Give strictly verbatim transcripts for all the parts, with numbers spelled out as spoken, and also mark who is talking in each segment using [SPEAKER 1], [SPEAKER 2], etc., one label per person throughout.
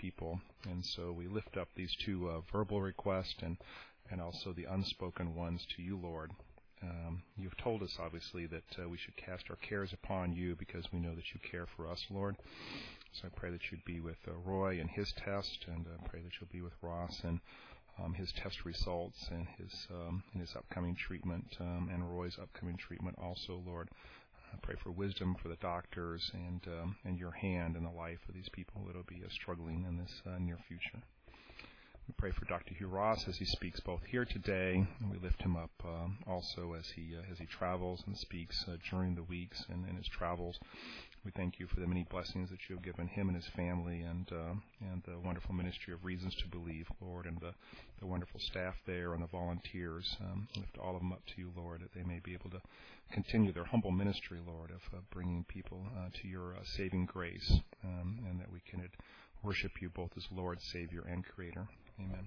[SPEAKER 1] people. And so we lift up these two uh, verbal requests and, and also the unspoken ones to you, Lord. Um, you've told us, obviously, that uh, we should cast our cares upon you because we know that you care for us, Lord. So I pray that you'd be with uh, Roy and his test, and I uh, pray that you'll be with Ross and um, his test results and his um, and his upcoming treatment um, and Roy's upcoming treatment also, Lord. I pray for wisdom for the doctors and um, and your hand in the life of these people that will be uh, struggling in this uh, near future. We pray for Doctor Hugh Ross as he speaks both here today, and we lift him up um, also as he uh, as he travels and speaks uh, during the weeks and in his travels. We thank you for the many blessings that you have given him and his family, and uh, and the wonderful ministry of Reasons to Believe, Lord, and the, the wonderful staff there and the volunteers. Um, lift all of them up to you, Lord, that they may be able to continue their humble ministry, Lord, of uh, bringing people uh, to your uh, saving grace, um, and that we can uh, worship you both as Lord, Savior, and Creator. Amen.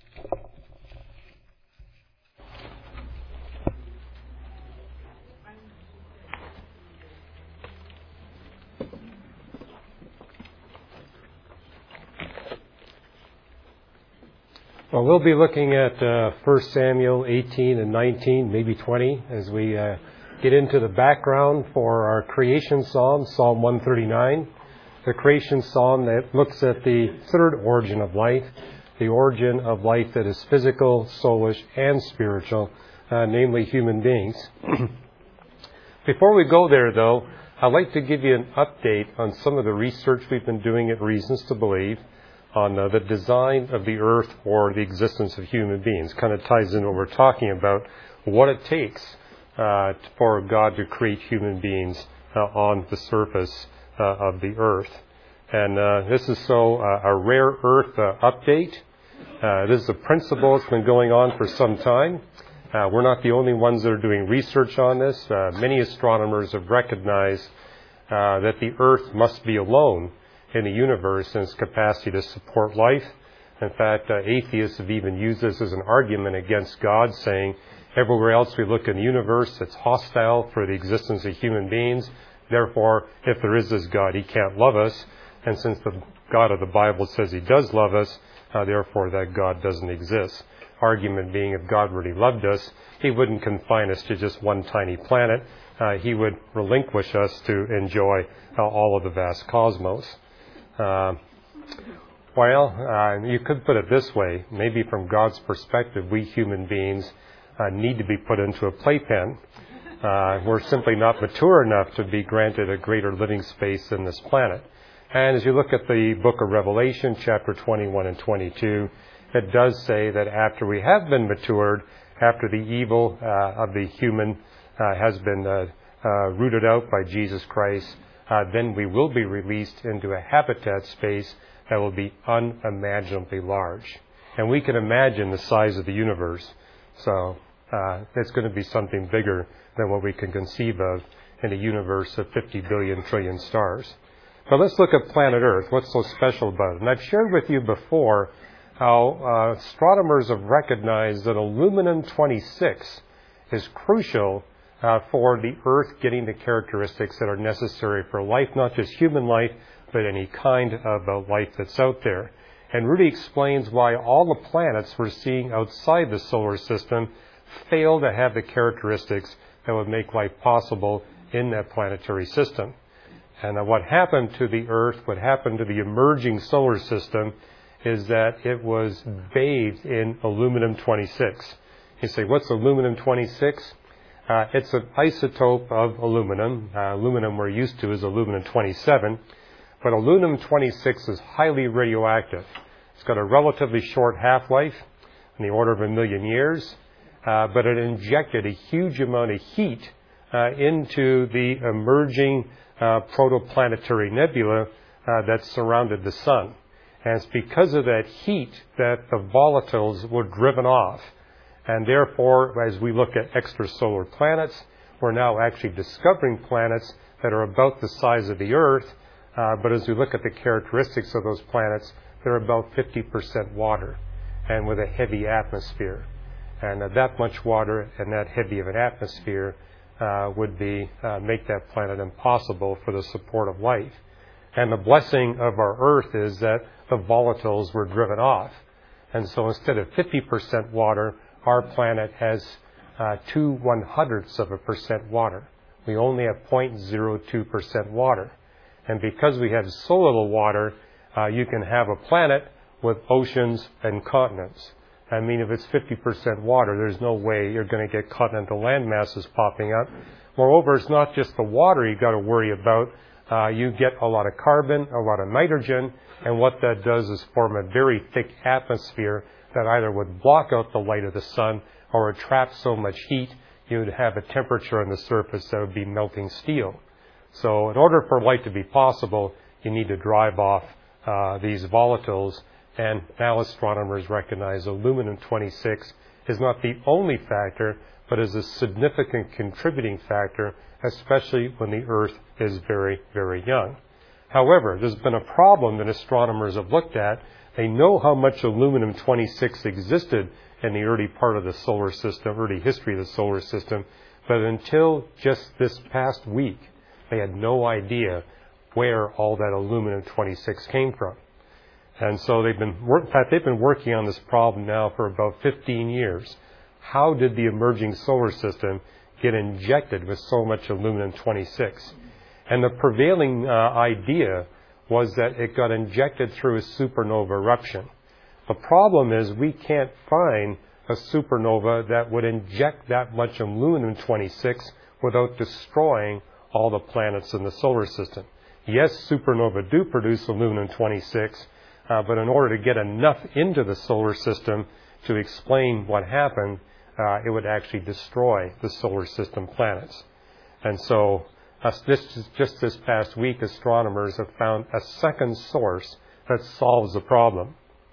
[SPEAKER 2] Well, we'll be looking at uh, First Samuel eighteen and nineteen, maybe twenty, as we uh, get into the background for our creation psalm, Psalm one thirty-nine. The creation psalm that looks at the third origin of life, the origin of life that is physical, soulish, and spiritual, uh, namely human beings. Before we go there, though, I'd like to give you an update on some of the research we've been doing at Reasons to Believe on uh, the design of the earth or the existence of human beings. Kind of ties in what we're talking about, what it takes uh, for God to create human beings uh, on the surface uh, of the earth. And uh, this is so uh, a rare earth uh, update. Uh, this is a principle that's been going on for some time. Uh, we're not the only ones that are doing research on this. Uh, many astronomers have recognized uh, that the earth must be alone in the universe in its capacity to support life. In fact, uh, atheists have even used this as an argument against God, saying everywhere else we look in the universe, it's hostile for the existence of human beings. Therefore, if there is this God, he can't love us. And since the God of the Bible says he does love us, uh, therefore that God doesn't exist. Argument being, if God really loved us, he wouldn't confine us to just one tiny planet. Uh, he would relinquish us to enjoy uh, all of the vast cosmos. Uh, well, uh, you could put it this way. Maybe from God's perspective, we human beings uh, need to be put into a playpen. Uh, we're simply not mature enough to be granted a greater living space in this planet. And as you look at the book of Revelation, chapter twenty-one and twenty-two, it does say that after we have been matured, after the evil uh, of the human uh, has been uh, uh, rooted out by Jesus Christ, Uh, then we will be released into a habitat space that will be unimaginably large. And we can imagine the size of the universe. So uh, it's going to be something bigger than what we can conceive of in a universe of fifty billion trillion stars. But let's look at planet Earth. What's so special about it? And I've shared with you before how uh, astronomers have recognized that aluminum twenty-six is crucial Uh, for the Earth getting the characteristics that are necessary for life, not just human life, but any kind of uh, life that's out there. And really explains why all the planets we're seeing outside the solar system fail to have the characteristics that would make life possible in that planetary system. And uh, what happened to the Earth, what happened to the emerging solar system, is that it was bathed in aluminum twenty-six. You say, what's aluminum twenty-six? Uh, it's an isotope of aluminum. Uh, aluminum we're used to is aluminum twenty-seven. But aluminum twenty-six is highly radioactive. It's got a relatively short half-life, in the order of a million years. Uh, but it injected a huge amount of heat uh, into the emerging uh, protoplanetary nebula uh, that surrounded the sun. And it's because of that heat that the volatiles were driven off. And therefore, as we look at extrasolar planets, we're now actually discovering planets that are about the size of the Earth. Uh, but as we look at the characteristics of those planets, they're about fifty percent water and with a heavy atmosphere. And uh, that much water and that heavy of an atmosphere uh, would be uh, make that planet impossible for the support of life. And the blessing of our Earth is that the volatiles were driven off. And so instead of fifty percent water, our planet has uh, two one hundredths of a percent water. We only have zero point zero two percent water. And because we have so little water, uh, you can have a planet with oceans and continents. I mean, if it's fifty percent water, there's no way you're going to get continental land masses popping up. Moreover, it's not just the water you got to worry about. Uh, you get a lot of carbon, a lot of nitrogen, and what that does is form a very thick atmosphere that either would block out the light of the sun or would trap so much heat you would have a temperature on the surface that would be melting steel. So in order for light to be possible, you need to drive off uh, these volatiles. And now astronomers recognize aluminum twenty-six is not the only factor, but is a significant contributing factor, especially when the Earth is very, very young. However, there's been a problem that astronomers have looked at. They know how much aluminum twenty-six existed in the early part of the solar system, early history of the solar system, but until just this past week, they had no idea where all that aluminum twenty-six came from. And so they've been, in fact, they've been working on this problem now for about fifteen years. How did the emerging solar system get injected with so much aluminum twenty-six? And the prevailing uh, idea was that it got injected through a supernova eruption. The problem is we can't find a supernova that would inject that much aluminum twenty-six without destroying all the planets in the solar system. Yes, supernova do produce aluminum twenty-six, uh, but in order to get enough into the solar system to explain what happened, uh, it would actually destroy the solar system planets. And so uh, this, just this past week, astronomers have found a second source that solves the problem.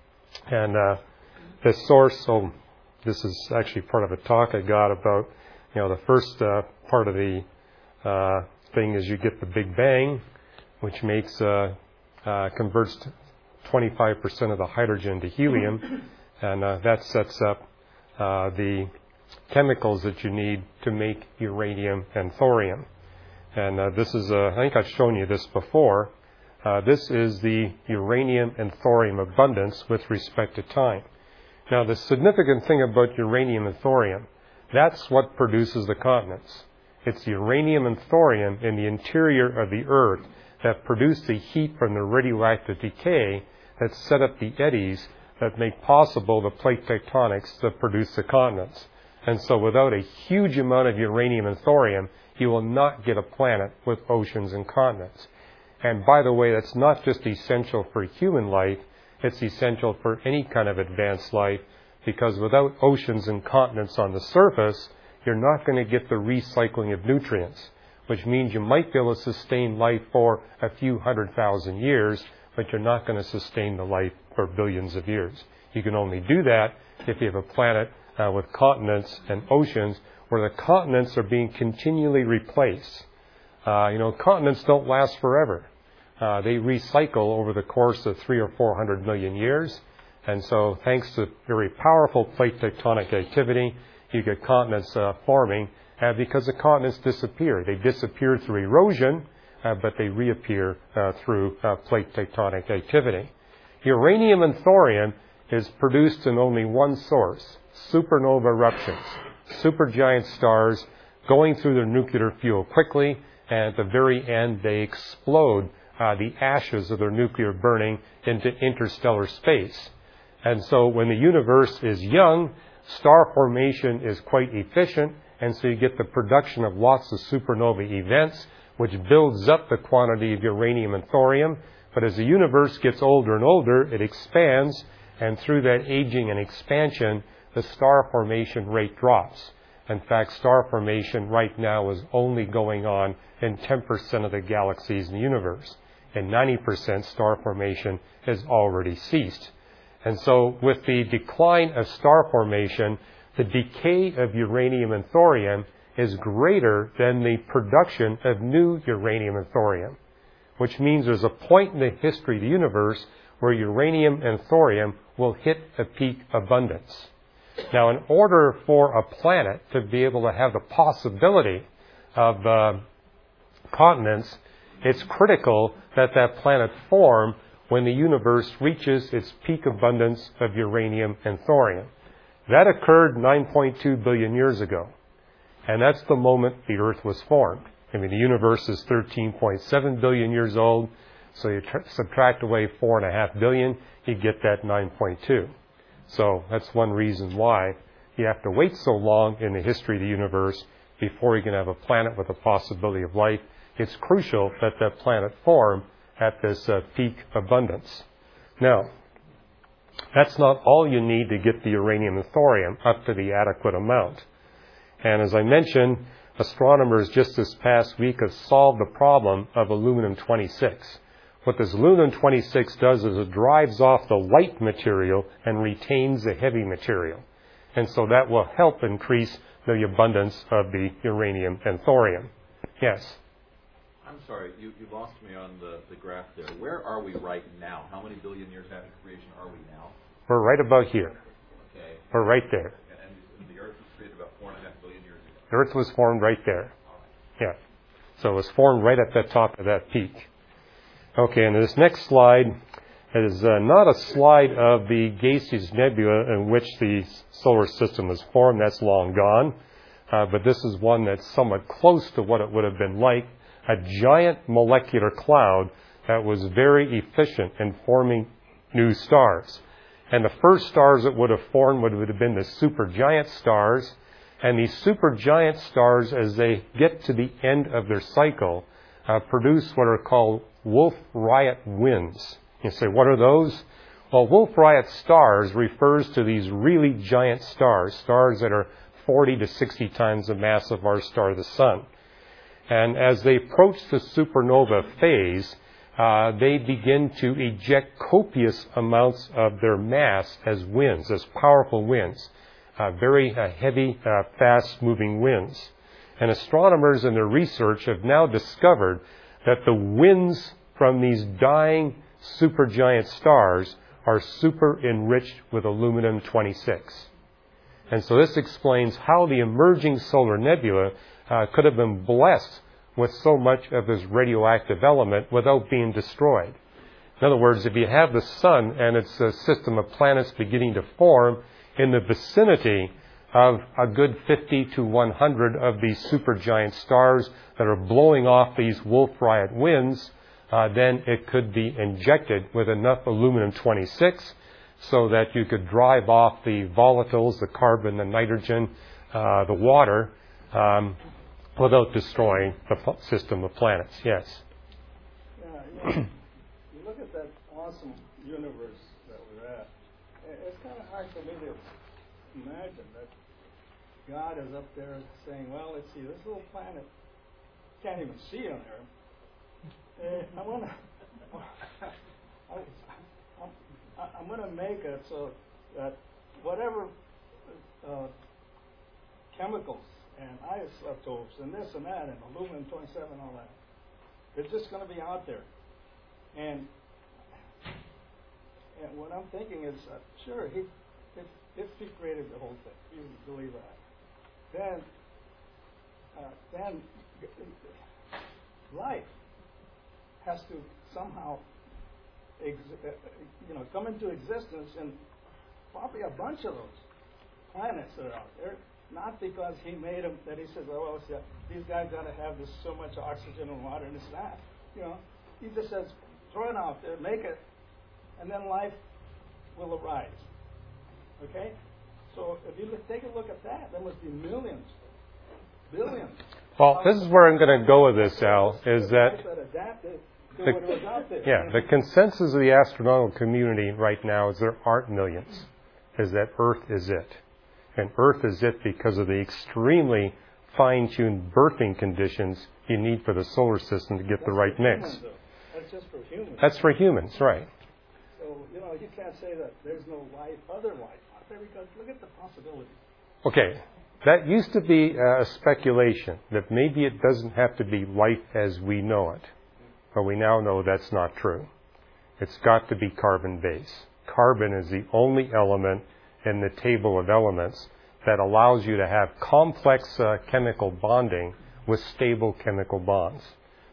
[SPEAKER 2] And uh, this source, so this is actually part of a talk I got about, you know, the first uh, part of the uh, thing is you get the Big Bang, which makes, uh, uh, converts twenty-five percent of the hydrogen to helium, and uh, that sets up uh, the chemicals that you need to make uranium and thorium. And uh, this is, uh, I think I've shown you this before. Uh, this is the uranium and thorium abundance with respect to time. Now, the significant thing about uranium and thorium, that's what produces the continents. It's uranium and thorium in the interior of the Earth that produce the heat from the radioactive decay that set up the eddies that make possible the plate tectonics that produce the continents. And so without a huge amount of uranium and thorium, you will not get a planet with oceans and continents. And by the way, that's not just essential for human life, it's essential for any kind of advanced life, because without oceans and continents on the surface, you're not going to get the recycling of nutrients, which means you might be able to sustain life for a few hundred thousand years, but you're not going to sustain the life for billions of years. You can only do that if you have a planet uh, with continents and oceans where the continents are being continually replaced. Uh, you know, continents don't last forever. Uh, they recycle over the course of three or four hundred million years. And so thanks to very powerful plate tectonic activity, you get continents uh, forming uh, because the continents disappear. They disappear through erosion, uh, but they reappear uh, through uh, plate tectonic activity. Uranium and thorium is produced in only one source, supernova eruptions. Supergiant stars going through their nuclear fuel quickly, and at the very end they explode uh, the ashes of their nuclear burning into interstellar space. And so when the universe is young, star formation is quite efficient, and so you get the production of lots of supernova events, which builds up the quantity of uranium and thorium. But as the universe gets older and older, it expands, and through that aging and expansion, the star formation rate drops. In fact, star formation right now is only going on in ten percent of the galaxies in the universe, and ninety percent star formation has already ceased. And so with the decline of star formation, the decay of uranium and thorium is greater than the production of new uranium and thorium, which means there's a point in the history of the universe where uranium and thorium will hit a peak abundance. Now, in order for a planet to be able to have the possibility of uh, continents, it's critical that that planet form when the universe reaches its peak abundance of uranium and thorium. That occurred nine point two billion years ago. And that's the moment the Earth was formed. I mean, the universe is thirteen point seven billion years old, so you tr- subtract away four point five billion, you get that nine point two. So that's one reason why you have to wait so long in the history of the universe before you can have a planet with a possibility of life. It's crucial that that planet form at this uh, peak abundance. Now, that's not all you need to get the uranium and thorium up to the adequate amount. And as I mentioned, astronomers just this past week have solved the problem of aluminum twenty-six. What this aluminum twenty-six does is it drives off the light material and retains the heavy material. And so that will help increase the abundance of the uranium and thorium. Yes?
[SPEAKER 3] I'm sorry, you, you lost me on the, the graph there. Where are we right now? How many billion years after creation are we now?
[SPEAKER 2] We're right about here.
[SPEAKER 3] Okay.
[SPEAKER 2] We're right there.
[SPEAKER 3] And, and the Earth was created about four and a half billion years ago.
[SPEAKER 2] The Earth was formed right there. Yeah. So it was formed right at the top of that peak. Okay, and this next slide is uh, not a slide of the gaseous nebula in which the solar system was formed. That's long gone. Uh, but this is one that's somewhat close to what it would have been like. A giant molecular cloud that was very efficient in forming new stars. And the first stars that would have formed would have been the supergiant stars. And these supergiant stars, as they get to the end of their cycle, uh, produce what are called Wolf-Rayet winds. You say, what are those? Well, Wolf-Rayet stars refers to these really giant stars, stars that are forty to sixty times the mass of our star, the Sun. And as they approach the supernova phase, uh, they begin to eject copious amounts of their mass as winds, as powerful winds, uh, very uh, heavy, uh, fast-moving winds. And astronomers in their research have now discovered that the winds from these dying supergiant stars are super enriched with aluminum twenty-six. And so this explains how the emerging solar nebula uh, could have been blessed with so much of this radioactive element without being destroyed. In other words, if you have the Sun and its a system of planets beginning to form in the vicinity of a good fifty to one hundred of these supergiant stars that are blowing off these Wolf-Rayet winds, uh, then it could be injected with enough aluminum twenty-six so that you could drive off the volatiles, the carbon, the nitrogen, uh, the water, um, without destroying the p- system of planets. Yes?
[SPEAKER 4] Yeah, you, know, you look at that awesome universe that we're at, it's kind of hard for me to imagine that God is up there saying, well, let's see, this little planet, can't even see on there. Uh, I want to... I'm going to make it so that whatever uh, chemicals and isotopes and this and that and aluminum twenty-seven and all that, they're just going to be out there. And and what I'm thinking is, uh, sure, he, if, if he created the whole thing, you believe that, then uh, then life has to somehow Ex- you know, come into existence in probably a bunch of those planets that are out there. Not because he made them, that he says, oh, well, these guys got to have this so much oxygen and water and this and that. You know, he just says, throw it out there, make it, and then life will arise. Okay? So if you look, take a look at that, there must be millions, billions.
[SPEAKER 2] Well, this is where I'm going to go with this, Al, is that...
[SPEAKER 4] The,
[SPEAKER 2] yeah, the consensus of the astronomical community right now is there aren't millions, is that Earth is it. And Earth is it because of the extremely fine-tuned birthing conditions you need for the solar system to get
[SPEAKER 4] That's
[SPEAKER 2] the right mix.
[SPEAKER 4] Humans, That's just for humans.
[SPEAKER 2] That's for humans, right.
[SPEAKER 4] So, you know, you can't say that there's no life, other life out there, because look at the possibilities.
[SPEAKER 2] Okay, that used to be a speculation, that maybe it doesn't have to be life as we know it. But we now know that's not true. It's got to be carbon-based. Carbon is the only element in the table of elements that allows you to have complex uh, chemical bonding with stable chemical bonds.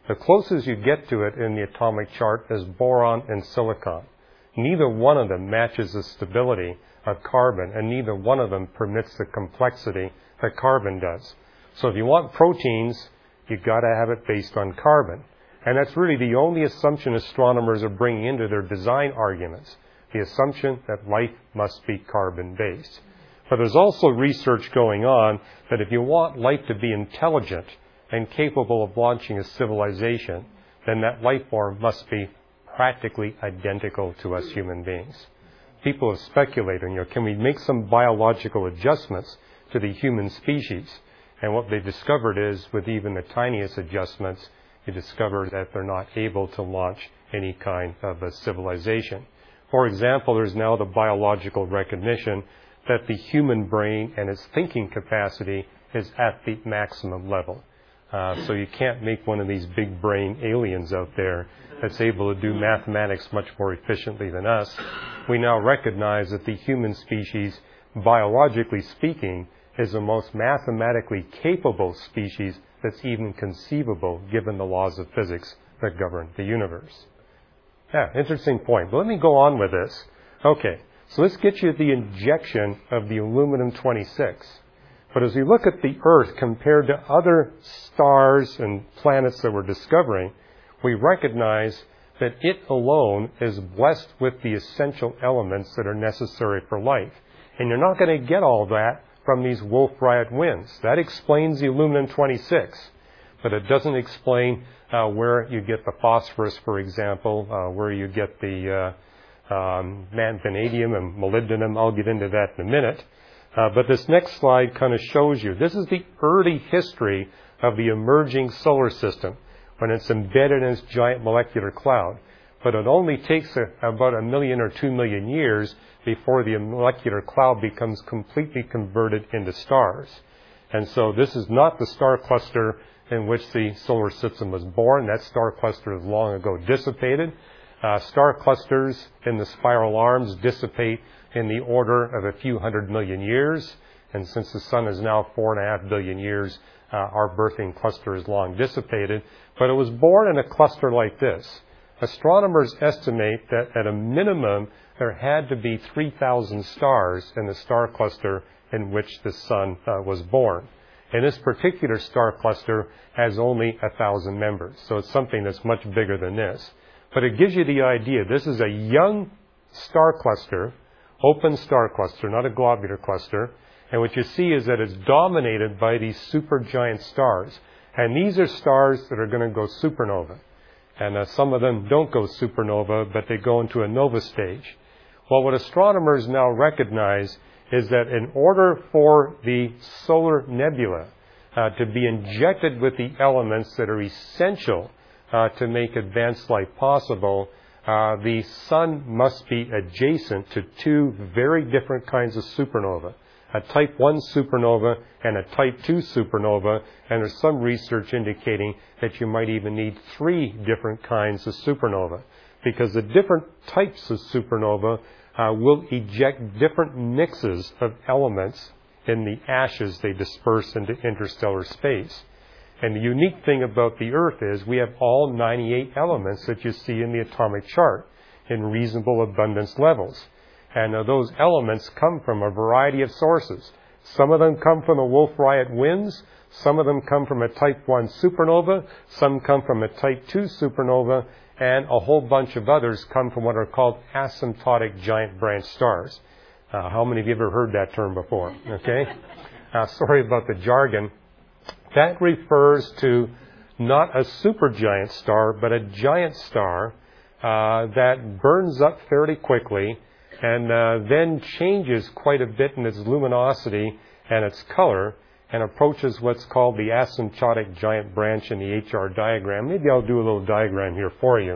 [SPEAKER 2] The closest you get to it in the atomic chart is boron and silicon. Neither one of them matches the stability of carbon, and neither one of them permits the complexity that carbon does. So if you want proteins, you've got to have it based on carbon. And that's really the only assumption astronomers are bringing into their design arguments, the assumption that life must be carbon-based. But there's also research going on that if you want life to be intelligent and capable of launching a civilization, then that life form must be practically identical to us human beings. People have speculated, you know, can we make some biological adjustments to the human species? And what they've discovered is, with even the tiniest adjustments, you discover that they're not able to launch any kind of a civilization. For example, there's now the biological recognition that the human brain and its thinking capacity is at the maximum level. Uh, so you can't make one of these big brain aliens out there that's able to do mathematics much more efficiently than us. We now recognize that the human species, biologically speaking, is the most mathematically capable species that's even conceivable given the laws of physics that govern the universe. Yeah, interesting point. But let me go on with this. Okay, so let's get you the injection of the aluminum twenty-six. But as we look at the Earth compared to other stars and planets that we're discovering, we recognize that it alone is blessed with the essential elements that are necessary for life. And you're not going to get all that from these Wolf-Rayet winds. That explains the aluminum twenty-six, but it doesn't explain uh, where you get the phosphorus, for example, uh, where you get the uh, um, vanadium and molybdenum. I'll get into that in a minute. Uh, but this next slide kind of shows you, this is the early history of the emerging solar system when it's embedded in its giant molecular cloud. But it only takes a, about a million or two million years before the molecular cloud becomes completely converted into stars. And so this is not the star cluster in which the solar system was born. That star cluster is long ago dissipated. Uh, star clusters in the spiral arms dissipate in the order of a few hundred million years. And since the sun is now four and a half billion years, uh, our birthing cluster is long dissipated. But it was born in a cluster like this. Astronomers estimate that at a minimum there had to be three thousand stars in the star cluster in which the sun uh, was born. And this particular star cluster has only one thousand members, so it's something that's much bigger than this. But it gives you the idea. This is a young star cluster, open star cluster, not a globular cluster. And what you see is that it's dominated by these supergiant stars. And these are stars that are going to go supernova. And uh, some of them don't go supernova, but they go into a nova stage. Well, what astronomers now recognize is that in order for the solar nebula uh, to be injected with the elements that are essential uh, to make advanced life possible, uh, the sun must be adjacent to two very different kinds of supernova. A type one supernova and a type two supernova, and there's some research indicating that you might even need three different kinds of supernova, because the different types of supernova uh, will eject different mixes of elements in the ashes they disperse into interstellar space. And the unique thing about the Earth is we have all ninety-eight elements that you see in the atomic chart in reasonable abundance levels. And uh, those elements come from a variety of sources. Some of them come from the Wolf-Rayet winds. Some of them come from a type one supernova. Some come from a type two supernova. And a whole bunch of others come from what are called asymptotic giant branch stars. Uh, how many of you have ever heard that term before? Okay? Uh, sorry about the jargon. That refers to not a supergiant star, but a giant star uh, that burns up fairly quickly and uh, then changes quite a bit in its luminosity and its color and approaches what's called the asymptotic giant branch in the H R diagram. Maybe I'll do a little diagram here for you.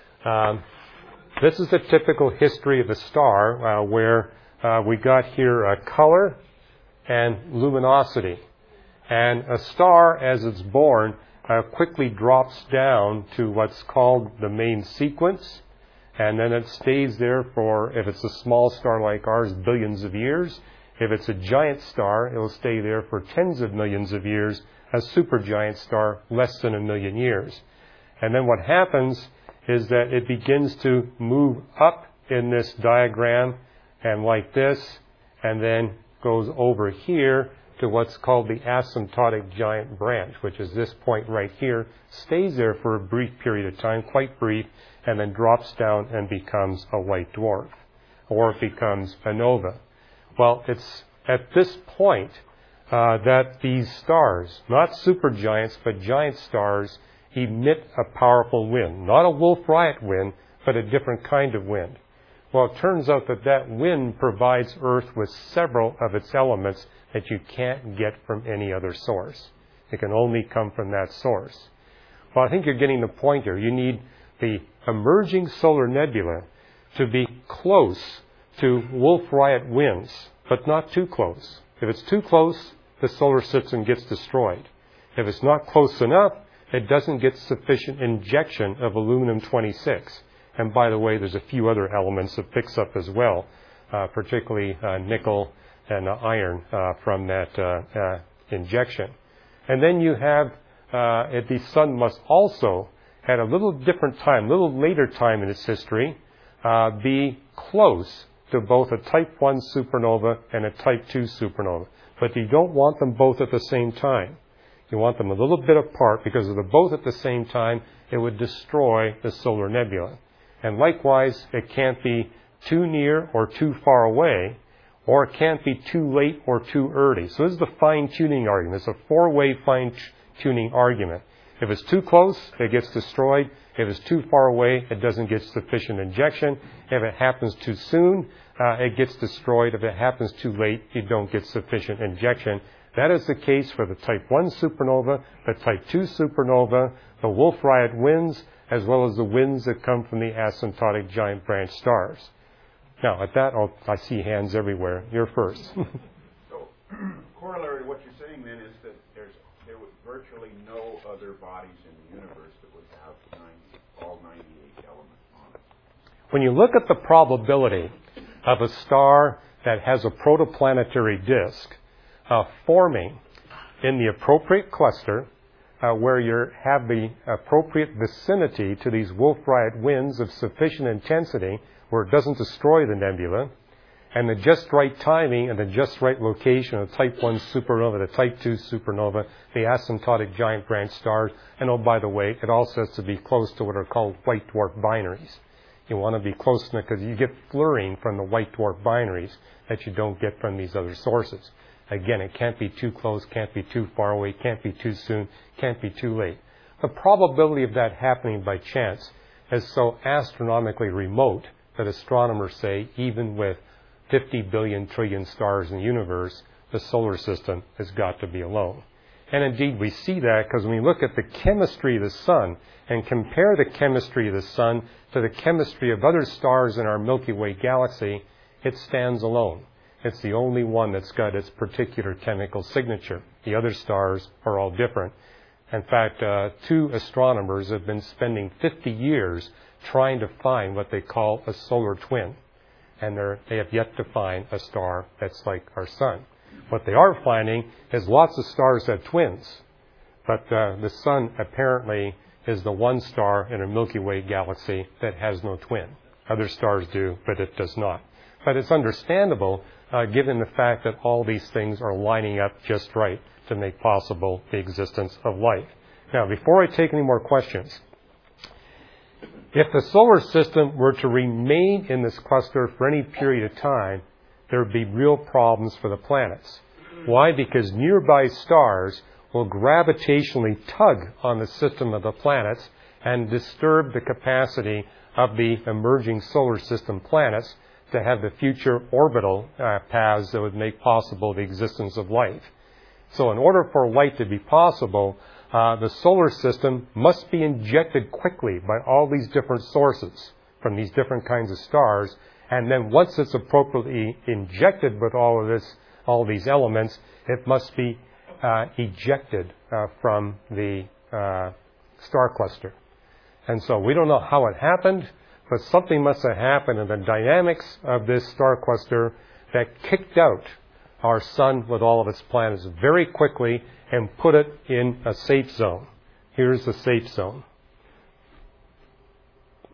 [SPEAKER 2] Um, this is the typical history of a star uh, where uh, we got here uh, color and luminosity. And a star, as it's born, uh, quickly drops down to what's called the main sequence. And then it stays there for, if it's a small star like ours, billions of years. If it's a giant star, it'll stay there for tens of millions of years. A supergiant star, less than a million years. And then what happens is that it begins to move up in this diagram and like this, and then goes over here to what's called the asymptotic giant branch, which is this point right here, stays there for a brief period of time, quite brief, and then drops down and becomes a white dwarf, or it becomes a nova. Well, it's at this point uh, that these stars, not supergiants, but giant stars, emit a powerful wind. Not a Wolf-Rayet wind, but a different kind of wind. Well, it turns out that that wind provides Earth with several of its elements that you can't get from any other source. It can only come from that source. Well, I think you're getting the point here. You need the emerging solar nebula to be close to Wolf-Rayet winds, but not too close. If it's too close, the solar system gets destroyed. If it's not close enough, it doesn't get sufficient injection of aluminum twenty-six. And by the way, there's a few other elements it picks up as well, uh, particularly uh, nickel and uh, iron uh, from that uh, uh, injection. And then you have, uh, the sun must also, at a little different time, a little later time in its history, uh, be close to both a type one supernova and a type two supernova. But you don't want them both at the same time. You want them a little bit apart, because if they're both at the same time, it would destroy the solar nebula. And likewise, it can't be too near or too far away, or it can't be too late or too early. So this is the fine-tuning argument. It's a four-way fine-tuning argument. If it's too close, it gets destroyed. If it's too far away, it doesn't get sufficient injection. If it happens too soon, uh, it gets destroyed. If it happens too late, you don't get sufficient injection. That is the case for the type one supernova, the type two supernova, the Wolf-Rayet winds, as well as the winds that come from the asymptotic giant branch stars. Now, at that, I'll, I see hands everywhere. You're first.
[SPEAKER 5] So, corollary, what you're saying then is that there's there was virtually no other bodies in the universe that would have ninety, all ninety-eight elements on it.
[SPEAKER 2] When you look at the probability of a star that has a protoplanetary disk uh, forming in the appropriate cluster, Uh, where you have the appropriate vicinity to these Wolf-Rayet winds of sufficient intensity where it doesn't destroy the nebula, and the just right timing and the just right location of type one supernova, the type two supernova, the asymptotic giant branch stars, and oh, by the way, it also has to be close to what are called white dwarf binaries. You want to be close enough because you get fluorine from the white dwarf binaries that you don't get from these other sources. Again, it can't be too close, can't be too far away, can't be too soon, can't be too late. The probability of that happening by chance is so astronomically remote that astronomers say even with fifty billion trillion stars in the universe, the solar system has got to be alone. And indeed, we see that because when we look at the chemistry of the sun and compare the chemistry of the sun to the chemistry of other stars in our Milky Way galaxy, it stands alone. It's the only one that's got its particular chemical signature. The other stars are all different. In fact, uh, two astronomers have been spending fifty years trying to find what they call a solar twin. And they're, they have yet to find a star that's like our sun. What they are finding is lots of stars have twins. But uh, the sun apparently is the one star in a Milky Way galaxy that has no twin. Other stars do, but it does not. But it's understandable Uh, given the fact that all these things are lining up just right to make possible the existence of life. Now, before I take any more questions, if the solar system were to remain in this cluster for any period of time, there would be real problems for the planets. Why? Because nearby stars will gravitationally tug on the system of the planets and disturb the capacity of the emerging solar system planets to have the future orbital uh, paths that would make possible the existence of life. So in order for light to be possible, uh, the solar system must be injected quickly by all these different sources from these different kinds of stars. And then once it's appropriately injected with all of this, all these elements, it must be uh, ejected uh, from the uh, star cluster. And so we don't know how it happened, but something must have happened in the dynamics of this star cluster that kicked out our sun with all of its planets very quickly and put it in a safe zone. Here's the safe zone.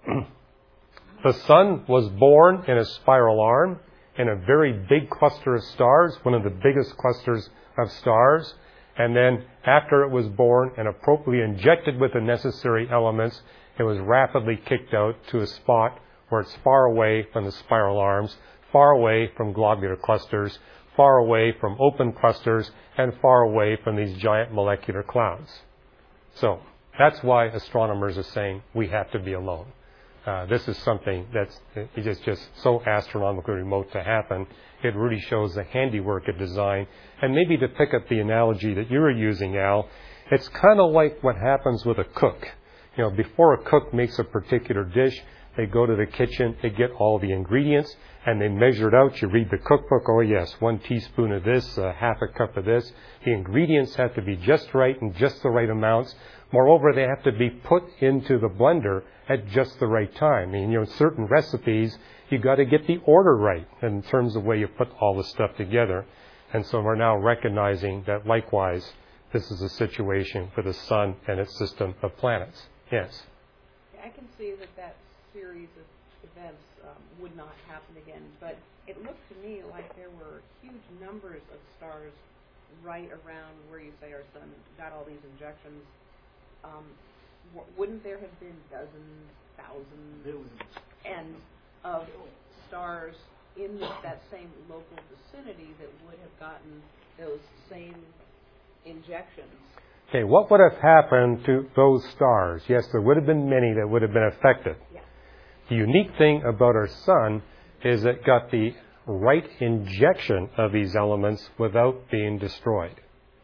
[SPEAKER 2] The sun was born in a spiral arm in a very big cluster of stars, one of the biggest clusters of stars. And then after it was born and appropriately injected with the necessary elements, it was rapidly kicked out to a spot where it's far away from the spiral arms, far away from globular clusters, far away from open clusters, and far away from these giant molecular clouds. So that's why astronomers are saying we have to be alone. Uh, this is something that's just, just so astronomically remote to happen. It really shows the handiwork of design. And maybe to pick up the analogy that you were using, Al, it's kind of like what happens with a cook. You know, before a cook makes a particular dish, they go to the kitchen, they get all the ingredients, and they measure it out. You read the cookbook, oh yes, one teaspoon of this, uh, half a cup of this. The ingredients have to be just right and just the right amounts. Moreover, they have to be put into the blender at just the right time. I mean, you know, in certain recipes, you got to get the order right in terms of the way you put all the stuff together. And so we're now recognizing that likewise, this is a situation for the sun and its system of planets. Yes?
[SPEAKER 6] I can see that that series of events um, would not happen again, but it looked to me like there were huge numbers of stars right around where you say our sun got all these injections. Um, w- wouldn't there have been dozens, thousands,
[SPEAKER 4] Billions.
[SPEAKER 6] and of stars in this, that same local vicinity that would have gotten those same injections?
[SPEAKER 2] Okay, what would have happened to those stars? Yes, there would have been many that would have been affected.
[SPEAKER 6] Yeah.
[SPEAKER 2] The unique thing about our sun is it got the right injection of these elements without being destroyed.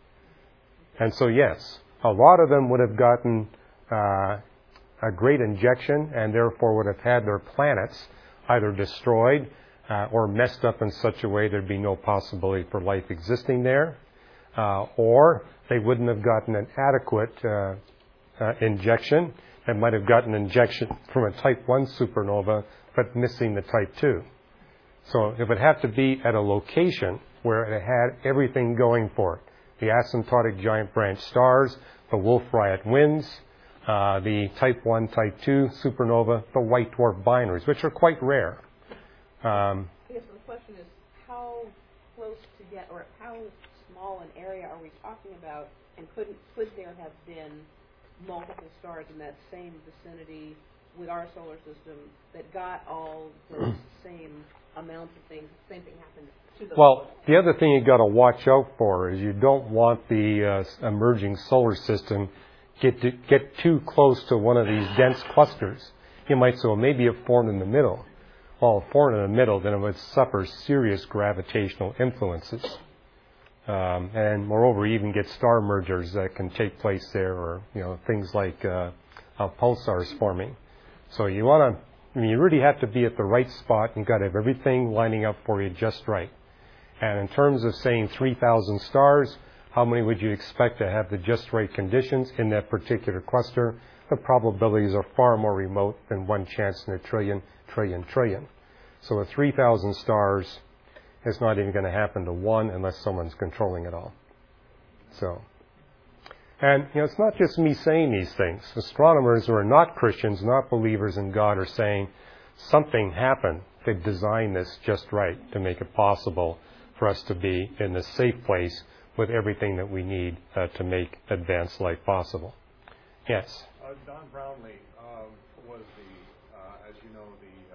[SPEAKER 2] And so, yes, a lot of them would have gotten uh, a great injection and therefore would have had their planets either destroyed uh, or messed up in such a way there'd be no possibility for life existing there, uh, or they wouldn't have gotten an adequate uh, uh, injection and might have gotten an injection from a type one supernova but missing the type two. So it would have to be at a location where it had everything going for it. The asymptotic giant branch stars, the Wolf-Rayet winds, uh, the type one, type two supernova, the white dwarf binaries, which are quite rare. Um,
[SPEAKER 6] I guess the question is, how close to get, or how small an area are we talking about, and couldn't, could there have been multiple stars in that same vicinity with our solar system that got all those same amounts of things? Same thing happened to the
[SPEAKER 2] Well, the other thing you've got to watch out for is you don't want the uh, emerging solar system get to, get too close to one of these dense clusters. You might say, well, maybe it formed in the middle. Well, if formed in the middle, then it would suffer serious gravitational influences. Um, and moreover, even get star mergers that can take place there, or you know things like uh, uh, pulsars forming. So you want to, I mean, you really have to be at the right spot. You've got to have everything lining up for you just right. And in terms of saying three thousand stars, how many would you expect to have the just right conditions in that particular cluster? The probabilities are far more remote than one chance in a trillion, trillion, trillion. So with three thousand stars, it's not even going to happen to one unless someone's controlling it all. So, and you know, it's not just me saying these things. Astronomers who are not Christians, not believers in God, are saying something happened to design this just right to make it possible for us to be in a safe place with everything that we need uh, to make advanced life possible. Yes?
[SPEAKER 7] Uh, Don Brownlee um, was the, uh, as you know, the uh,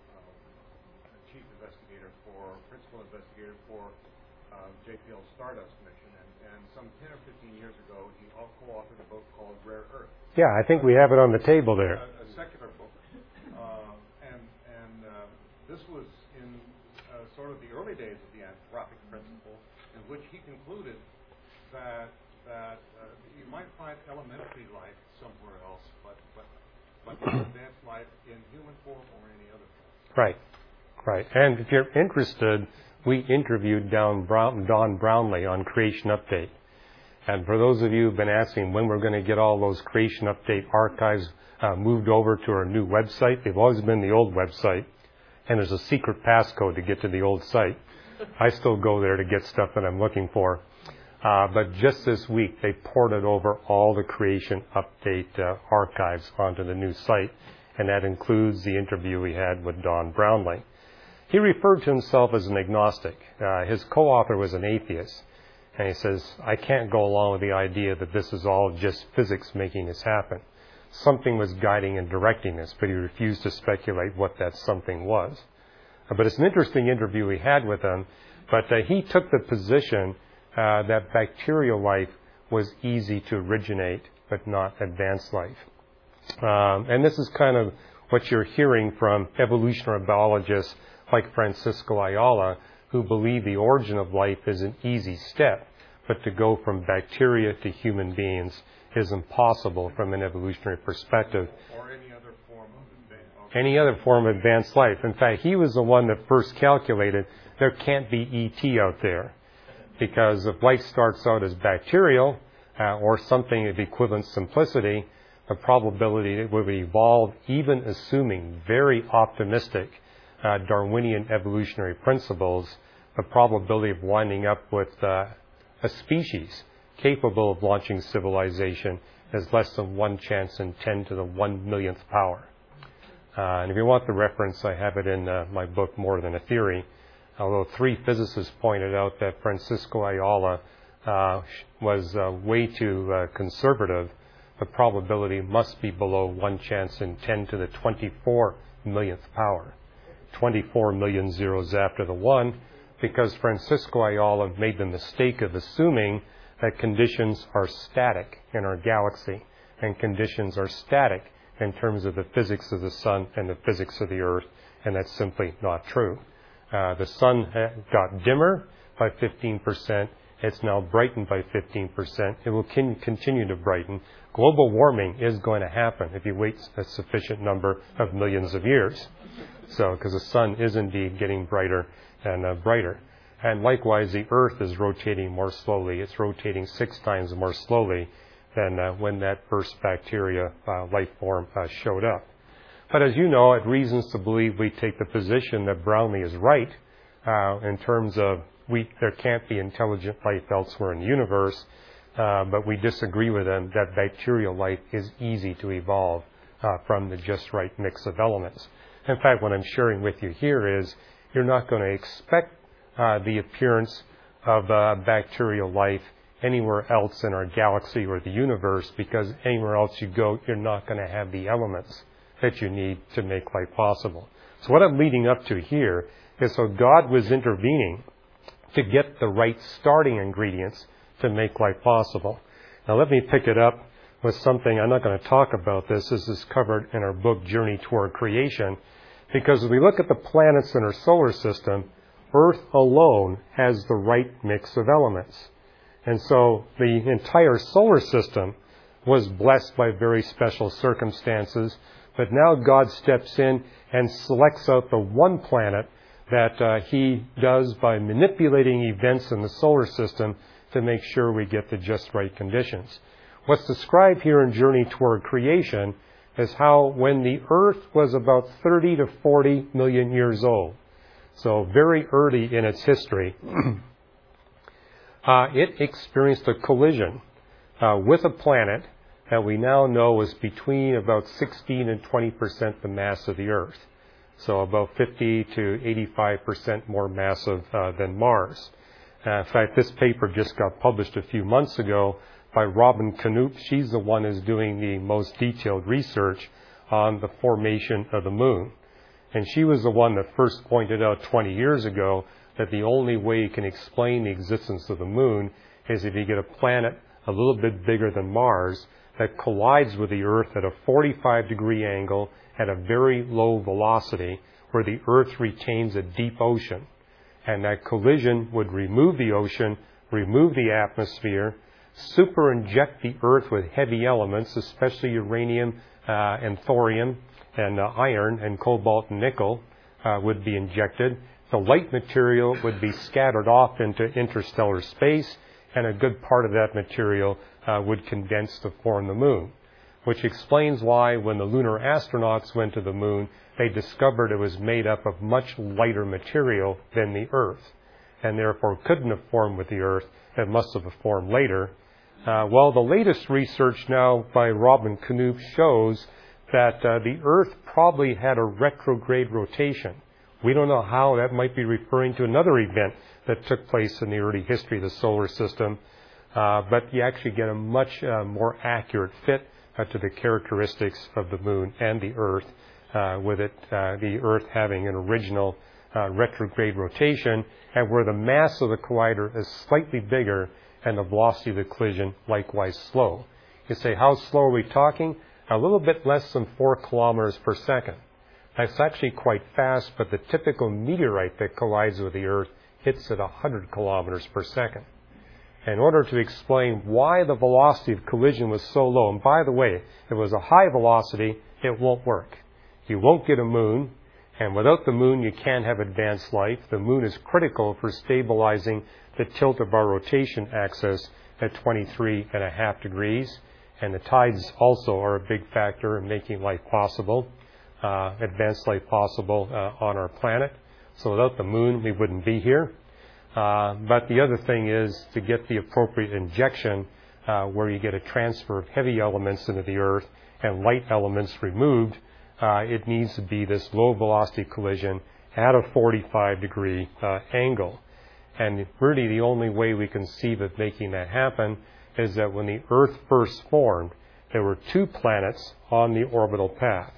[SPEAKER 7] um, chief investigator for, principal investigator for uh, J P L's Stardust mission, and, and some ten or fifteen years ago, he co-authored a book called Rare Earth.
[SPEAKER 2] Yeah, I think we have it on the table there.
[SPEAKER 7] A, a secular book. Uh, and and uh, this was in uh, sort of the early days of the anthropic principle, in which he concluded that that uh, you might find elementary life somewhere else, but but but not advanced life in human form or any other form.
[SPEAKER 2] Right, right. And if you're interested, we interviewed Don, Brown, Don Brownlee on Creation Update. And for those of you who've been asking when we're going to get all those Creation Update archives uh, moved over to our new website, they've always been the old website, and there's a secret passcode to get to the old site. I still go there to get stuff that I'm looking for. Uh, but just this week, they ported over all the Creation Update uh, archives onto the new site. and that includes the interview we had with Don Brownlee. He referred to himself as an agnostic. Uh, his co-author was an atheist. And he says, I can't go along with the idea that this is all just physics making this happen. Something was guiding and directing this, but he refused to speculate what that something was. Uh, but it's an interesting interview we had with him. But uh, he took the position uh, that bacterial life was easy to originate, but not advanced life. Um, and this is kind of what you're hearing from evolutionary biologists like Francisco Ayala, who believe the origin of life is an easy step, but to go from bacteria to human beings is impossible from an evolutionary perspective.
[SPEAKER 7] Or any other form of advanced
[SPEAKER 2] Any other form of advanced life. In fact, he was the one that first calculated there can't be E T out there, because if life starts out as bacterial uh, or something of equivalent simplicity, the probability it would evolve, even assuming very optimistic uh, Darwinian evolutionary principles, the probability of winding up with uh, a species capable of launching civilization is less than one chance in ten to the one millionth power. Uh, and if you want the reference, I have it in uh, my book, More Than a Theory. Although three physicists pointed out that Francisco Ayala uh, was uh, way too uh, conservative, the probability must be below one chance in ten to the twenty-four millionth power. twenty-four million zeros after the one, because Francisco Ayala made the mistake of assuming that conditions are static in our galaxy, and conditions are static in terms of the physics of the sun and the physics of the earth, and that's simply not true. Uh, the sun got dimmer by fifteen percent. It's now brightened by fifteen percent. It will con- continue to brighten. Global warming is going to happen if you wait a sufficient number of millions of years. So, because the sun is indeed getting brighter and uh, brighter. And likewise, the earth is rotating more slowly. It's rotating six times more slowly than uh, when that first bacteria uh, life form uh, showed up. But as you know, it reasons to believe we take the position that Brownlee is right uh, in terms of we there can't be intelligent life elsewhere in the universe, uh, but we disagree with him that bacterial life is easy to evolve uh, from the just right mix of elements. In fact, what I'm sharing with you here is you're not going to expect uh, the appearance of uh, bacterial life anywhere else in our galaxy or the universe, because anywhere else you go, you're not going to have the elements that you need to make life possible. So what I'm leading up to here is so God was intervening to get the right starting ingredients to make life possible. Now let me pick it up with something. I'm not going to talk about this. This is covered in our book, Journey Toward Creation, because if we look at the planets in our solar system, Earth alone has the right mix of elements. And so the entire solar system was blessed by very special circumstances. But now God steps in and selects out the one planet that uh, he does by manipulating events in the solar system to make sure we get the just right conditions. What's described here in Journey Toward Creation is how when the Earth was about thirty to forty million years old, so very early in its history, uh, it experienced a collision uh, with a planet that we now know is between about sixteen and twenty percent the mass of the Earth. So about fifty to eighty-five percent more massive uh, than Mars. Uh, in fact, this paper just got published a few months ago by Robin Knoop. She's the one who's doing the most detailed research on the formation of the moon. And she was the one that first pointed out twenty years ago that the only way you can explain the existence of the moon is if you get a planet a little bit bigger than Mars that collides with the Earth at a forty-five degree angle at a very low velocity where the Earth retains a deep ocean. And that collision would remove the ocean, remove the atmosphere, superinject the Earth with heavy elements, especially uranium uh, and thorium and uh, iron and cobalt and nickel uh, would be injected. The light material would be scattered off into interstellar space, and a good part of that material uh, would condense to form the moon, which explains why when the lunar astronauts went to the moon, they discovered it was made up of much lighter material than the Earth, and therefore couldn't have formed with the Earth. It must have formed later. Uh, well, the latest research now by Robin Knoop shows that uh, the Earth probably had a retrograde rotation. We don't know how. That might be referring to another event that took place in the early history of the solar system. Uh, but you actually get a much uh, more accurate fit uh, to the characteristics of the Moon and the Earth, uh, with it, uh, the Earth having an original uh, retrograde rotation, and where the mass of the collider is slightly bigger and the velocity of the collision likewise slow. You say, how slow are we talking? A little bit less than four kilometers per second. That's actually quite fast, but the typical meteorite that collides with the Earth hits at one hundred kilometers per second. In order to explain why the velocity of collision was so low, and by the way, if it was a high velocity, it won't work. You won't get a moon, and without the moon, you can't have advanced life. The moon is critical for stabilizing the tilt of our rotation axis at twenty-three and a half degrees, and the tides also are a big factor in making life possible, uh, advanced life possible uh, on our planet. So without the moon, we wouldn't be here. Uh, but the other thing is to get the appropriate injection uh, where you get a transfer of heavy elements into the Earth and light elements removed. Uh, it needs to be this low velocity collision at a forty-five degree uh, angle. And really the only way we conceive of making that happen is that when the Earth first formed, there were two planets on the orbital path.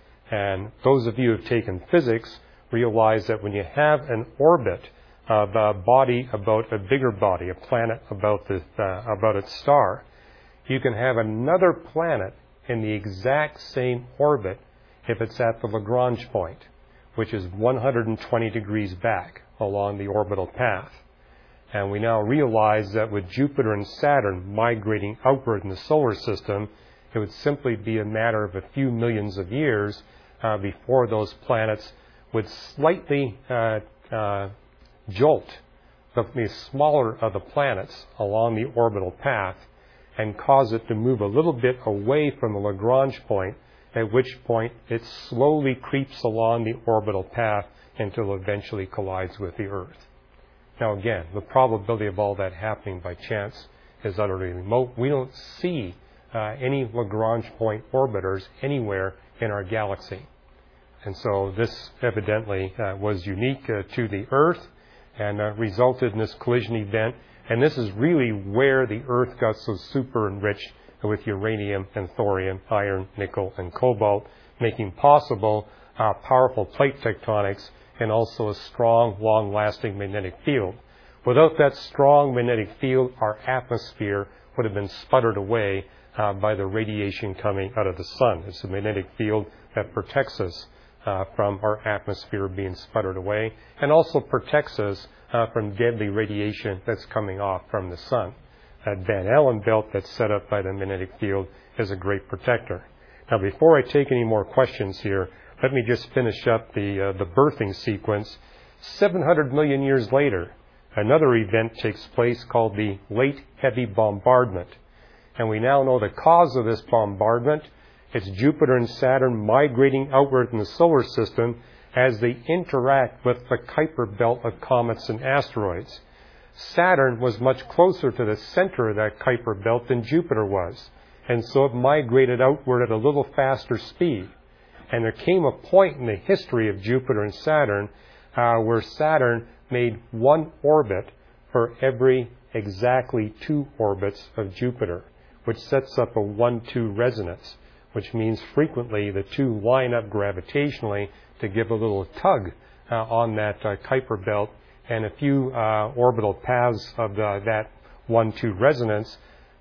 [SPEAKER 2] And those of you who have taken physics realize that when you have an orbit of a body about a bigger body, a planet about, the, uh, about its star, you can have another planet in the exact same orbit if it's at the Lagrange point, which is one hundred twenty degrees back along the orbital path. And we now realize that with Jupiter and Saturn migrating outward in the solar system, it would simply be a matter of a few millions of years uh, before those planets would slightly uh, uh, jolt the, the smaller of the planets along the orbital path and cause it to move a little bit away from the Lagrange point, at which point it slowly creeps along the orbital path until it eventually collides with the Earth. Now again, the probability of all that happening by chance is utterly remote. We don't see uh, any Lagrange point orbiters anywhere in our galaxy. And so this evidently uh, was unique uh, to the Earth and uh, resulted in this collision event. And this is really where the Earth got so super enriched with uranium and thorium, iron, nickel, and cobalt, making possible uh, powerful plate tectonics and also a strong, long-lasting magnetic field. Without that strong magnetic field, our atmosphere would have been sputtered away uh, by the radiation coming out of the sun. It's a magnetic field that protects us uh, from our atmosphere being sputtered away and also protects us uh, from deadly radiation that's coming off from the sun. That Van Allen belt that's set up by the magnetic field is a great protector. Now, before I take any more questions here, let me just finish up the uh, the birthing sequence. seven hundred million years later, another event takes place called the Late Heavy Bombardment. And we now know the cause of this bombardment. It's Jupiter and Saturn migrating outward in the solar system as they interact with the Kuiper belt of comets and asteroids. Saturn was much closer to the center of that Kuiper belt than Jupiter was, and so it migrated outward at a little faster speed. And there came a point in the history of Jupiter and Saturn uh, where Saturn made one orbit for every exactly two orbits of Jupiter, which sets up a one two resonance, which means frequently the two line up gravitationally to give a little tug uh, on that uh, Kuiper belt, and a few uh, orbital paths of the, that one two resonance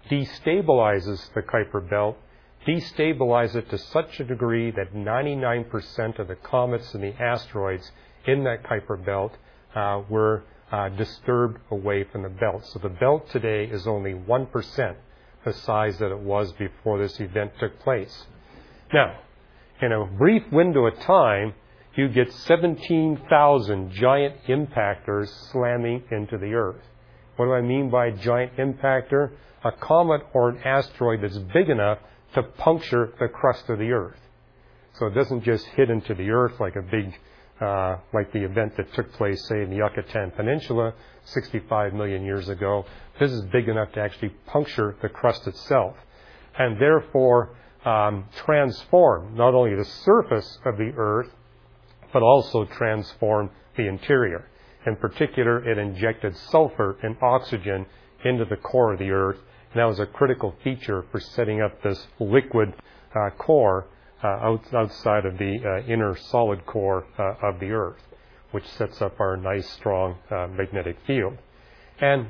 [SPEAKER 2] destabilizes the Kuiper belt, destabilize it to such a degree that ninety-nine percent of the comets and the asteroids in that Kuiper belt uh, were uh, disturbed away from the belt. So the belt today is only one percent the size that it was before this event took place. Now, in a brief window of time, you get seventeen thousand giant impactors slamming into the Earth. What do I mean by a giant impactor? A comet or an asteroid that's big enough to puncture the crust of the Earth. So it doesn't just hit into the Earth like a big, uh, like the event that took place, say, in the Yucatan Peninsula sixty-five million years ago. This is big enough to actually puncture the crust itself. And therefore, um, transform not only the surface of the Earth, but also transform the interior. In particular, it injected sulfur and oxygen into the core of the Earth, and that was a critical feature for setting up this liquid uh, core uh, out, outside of the uh, inner solid core uh, of the Earth, which sets up our nice, strong uh, magnetic field. And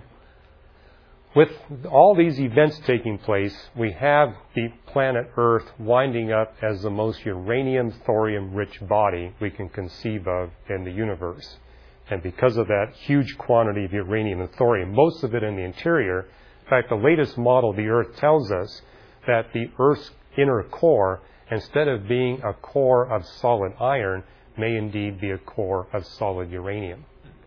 [SPEAKER 2] with all these events taking place, we have the planet Earth winding up as the most uranium, thorium-rich body we can conceive of in the universe. And because of that huge quantity of uranium and thorium, most of it in the interior, in fact, the latest model of the Earth tells us that the Earth's inner core, instead of being a core of solid iron, may indeed be a core of solid uranium,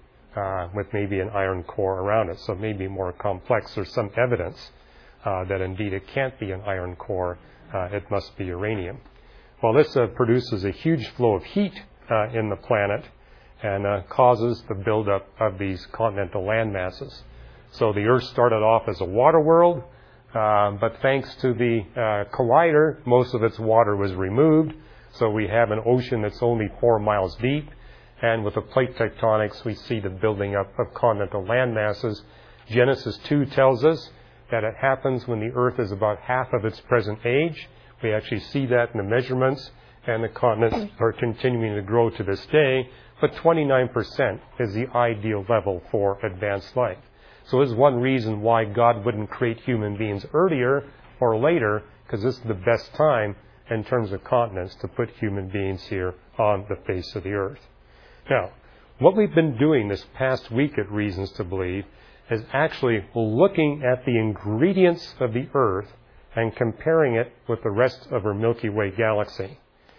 [SPEAKER 2] uh, with maybe an iron core around it. So it may be more complex. There's some evidence uh, that indeed it can't be an iron core. Uh, it must be uranium. Well, this uh, produces a huge flow of heat uh, in the planet, and uh, causes the buildup of these continental land masses. So the Earth started off as a water world, uh, but thanks to the uh, collider, most of its water was removed. So we have an ocean that's only four miles deep, and with the plate tectonics, we see the building up of continental land masses. Genesis two tells us that it happens when the Earth is about half of its present age. We actually see that in the measurements, and the continents are continuing to grow to this day. But twenty-nine percent is the ideal level for advanced life. So this is one reason why God wouldn't create human beings earlier or later, because this is the best time in terms of continents to put human beings here on the face of the Earth. Now, what we've been doing this past week at Reasons to Believe is actually looking at the ingredients of the Earth and comparing it with the rest of our Milky Way galaxy.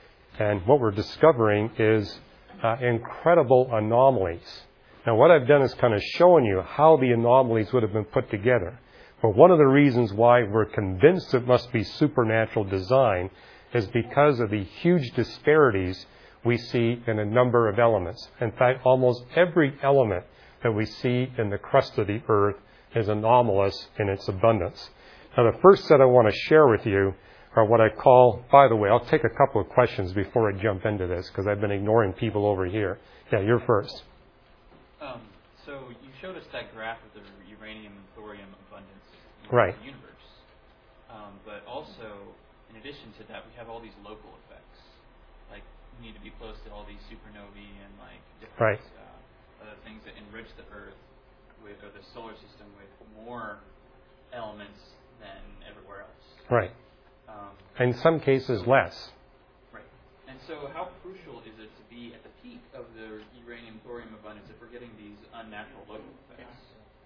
[SPEAKER 2] And what we're discovering is Uh, incredible anomalies. Now, what I've done is kind of shown you how the anomalies would have been put together. But one of the reasons why we're convinced it must be supernatural design is because of the huge disparities we see in a number of elements. In fact, almost every element that we see in the crust of the Earth is anomalous in its abundance. Now, the first set I want to share with you are what I call, by the way, I'll take a couple of questions before I jump into this, because I've been ignoring people over here. Yeah, you're first.
[SPEAKER 8] Um, so you showed us that graph of the uranium and thorium abundance in
[SPEAKER 2] right.
[SPEAKER 8] the universe. Um, but also, in addition to that, we have all these local effects. Like, we need to be close to all these supernovae and, like, different
[SPEAKER 2] right.
[SPEAKER 8] uh, other things that enrich the Earth with, or the solar system with more elements than everywhere else.
[SPEAKER 2] Right.
[SPEAKER 8] Um,
[SPEAKER 2] in some cases, less.
[SPEAKER 8] Right. And so how crucial is it to be at the peak of the uranium-thorium abundance if we're getting these unnatural local effects?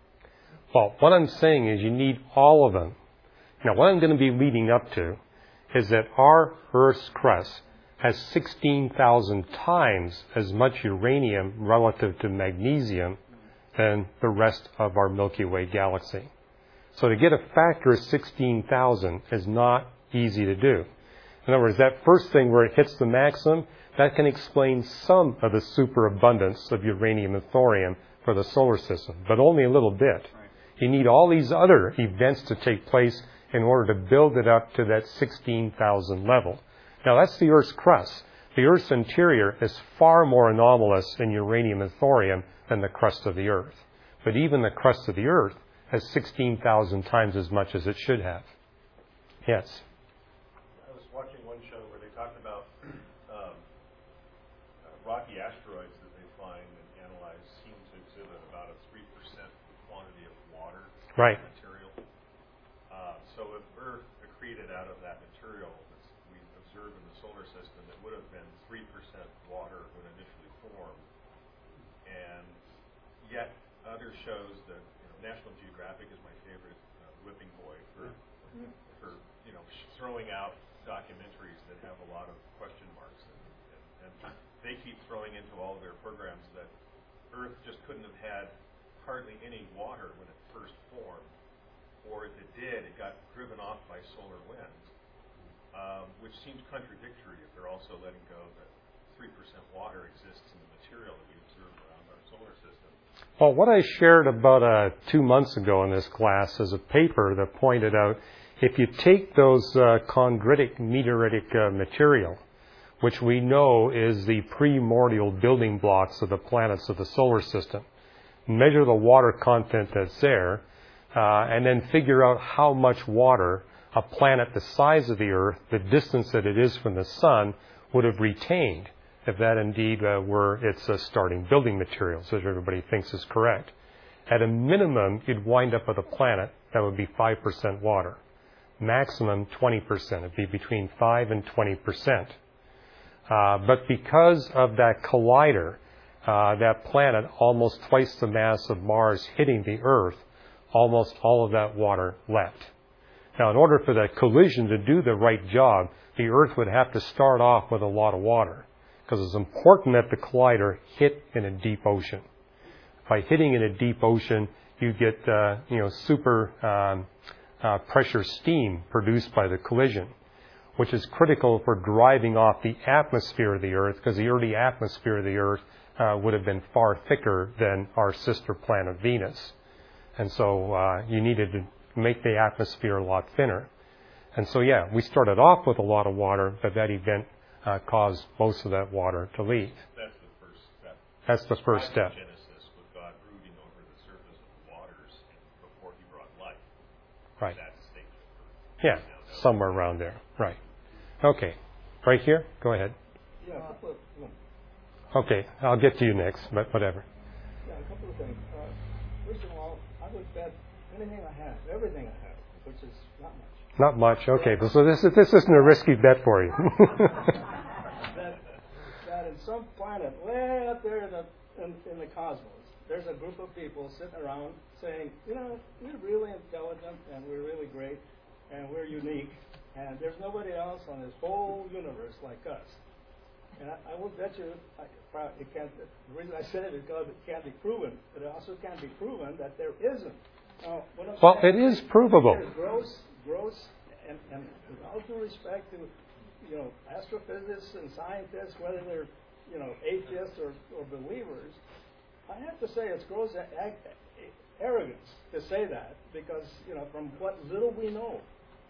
[SPEAKER 2] Well, what I'm saying is you need all of them. Now, what I'm going to be leading up to is that our Earth's crust has sixteen thousand times as much uranium relative to magnesium than the rest of our Milky Way galaxy. So to get a factor of sixteen thousand is not easy to do. In other words, that first thing where it hits the maximum, that can explain some of the superabundance of uranium and thorium for the solar system, but only a little bit.
[SPEAKER 8] Right.
[SPEAKER 2] You need all these other events to take place in order to build it up to that sixteen thousand level. Now, that's the Earth's crust. The Earth's interior is far more anomalous in uranium and thorium than the crust of the Earth. But even the crust of the Earth has sixteen thousand times as much as it should have. Yes?
[SPEAKER 9] I was watching one show where they talked about um, uh, rocky asteroids that they find and analyze seem to exhibit about a three percent quantity of water
[SPEAKER 2] right.
[SPEAKER 9] material. Uh, so if Earth accreted out of that material that we observe in the solar system, it would have been three percent water when initially formed. And yet other shows that, you know, National Geographic is my favorite uh, whipping boy for, for you know, throwing out documentaries that have a lot of question marks. And, and, and they keep throwing into all of their programs that Earth just couldn't have had hardly any water when it first formed. Or if it did, it got driven off by solar winds, um, which seems contradictory if they're also letting go that three percent water exists in the material that we observe around our solar system.
[SPEAKER 2] Well, what I shared about uh, two months ago in this class is a paper that pointed out if you take those uh, chondritic meteoritic uh, material, which we know is the primordial building blocks of the planets of the solar system, measure the water content that's there, uh, and then figure out how much water a planet the size of the Earth, the distance that it is from the Sun, would have retained if that indeed uh, were its uh, starting building materials, which everybody thinks is correct. At a minimum, you'd wind up with a planet that would be five percent water. Maximum twenty percent. It'd be between five and twenty percent. Uh, but because of that collider, uh, that planet, almost twice the mass of Mars hitting the Earth, almost all of that water left. Now, in order for that collision to do the right job, the Earth would have to start off with a lot of water, because it's important that the collider hit in a deep ocean. By hitting in a deep ocean, you get uh, you know super um, uh, pressure steam produced by the collision, which is critical for driving off the atmosphere of the Earth, because the early atmosphere of the Earth uh, would have been far thicker than our sister planet Venus. And so uh, you needed to make the atmosphere a lot thinner. And so, yeah, we started off with a lot of water, but that event uh, caused most of that water to leave.
[SPEAKER 9] That's the first step.
[SPEAKER 2] That's the first step.
[SPEAKER 9] Genesis, with God brooding over the surface of the waters before he brought life.
[SPEAKER 2] Right.
[SPEAKER 9] That stage of Earth.
[SPEAKER 2] Yeah, somewhere around there. Right. Okay. Right here? Go ahead.
[SPEAKER 4] Yeah, a couple of, no.
[SPEAKER 2] Okay, I'll get to you next, but whatever.
[SPEAKER 4] Yeah, a couple of things. Uh, first of all, I would bet anything I have, everything I have, which is not much.
[SPEAKER 2] Not much. Okay, so this is, this isn't a risky bet for you.
[SPEAKER 4] that, that in some planet way out there in the, in, in the cosmos, there's a group of people sitting around saying, you know, we're really intelligent and we're really great and we're unique and there's nobody else on this whole universe like us. And I, I will bet you, I, it can't, the reason I said it is because it can't be proven, but it also can't be proven that there isn't. Now, what I'm
[SPEAKER 2] well,
[SPEAKER 4] saying
[SPEAKER 2] it is provable.
[SPEAKER 4] There's gross, gross, and, and with all due respect to, you know, astrophysicists and scientists, whether they're, you know, atheists or, or believers, I have to say it's gross a- a- arrogance to say that because, you know, from what little we know.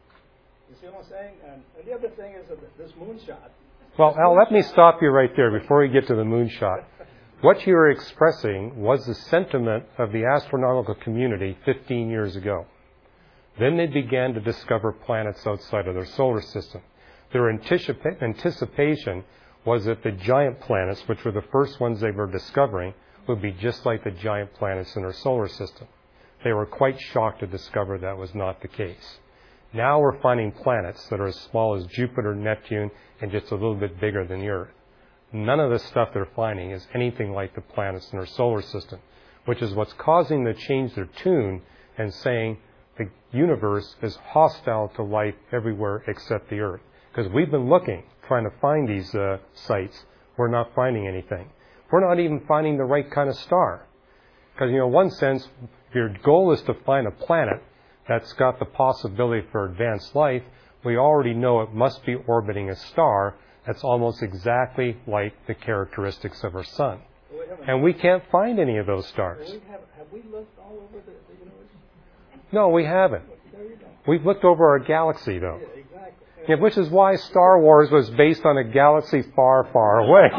[SPEAKER 4] You see what I'm saying? And, and the other thing is that this moonshot.
[SPEAKER 2] Well, Al, let me stop you right there before we get to the moonshot. What you're expressing was the sentiment of the astronomical community fifteen years ago. Then they began to discover planets outside of their solar system. Their anticipa- anticipation was that the giant planets, which were the first ones they were discovering, would be just like the giant planets in our solar system. They were quite shocked to discover that was not the case. Now we're finding planets that are as small as Jupiter, Neptune, and just a little bit bigger than the Earth. None of the stuff they're finding is anything like the planets in our solar system, which is what's causing them to change their tune and saying the universe is hostile to life everywhere except the Earth. Because we've been looking, trying to find these uh, sites. We're not finding anything. We're not even finding the right kind of star. Because, you know, in one sense, if your goal is to find a planet that's got the possibility for advanced life, we already know it must be orbiting a star that's almost exactly like the characteristics of our sun.
[SPEAKER 4] Well, we
[SPEAKER 2] and we can't find any of those stars.
[SPEAKER 4] Well, we have, have we looked all over the, the universe?
[SPEAKER 2] No, we haven't.
[SPEAKER 4] There you go.
[SPEAKER 2] We've looked over our galaxy, though.
[SPEAKER 4] Yeah, exactly.
[SPEAKER 2] Yeah, which is why Star Wars was based on a galaxy far, far away.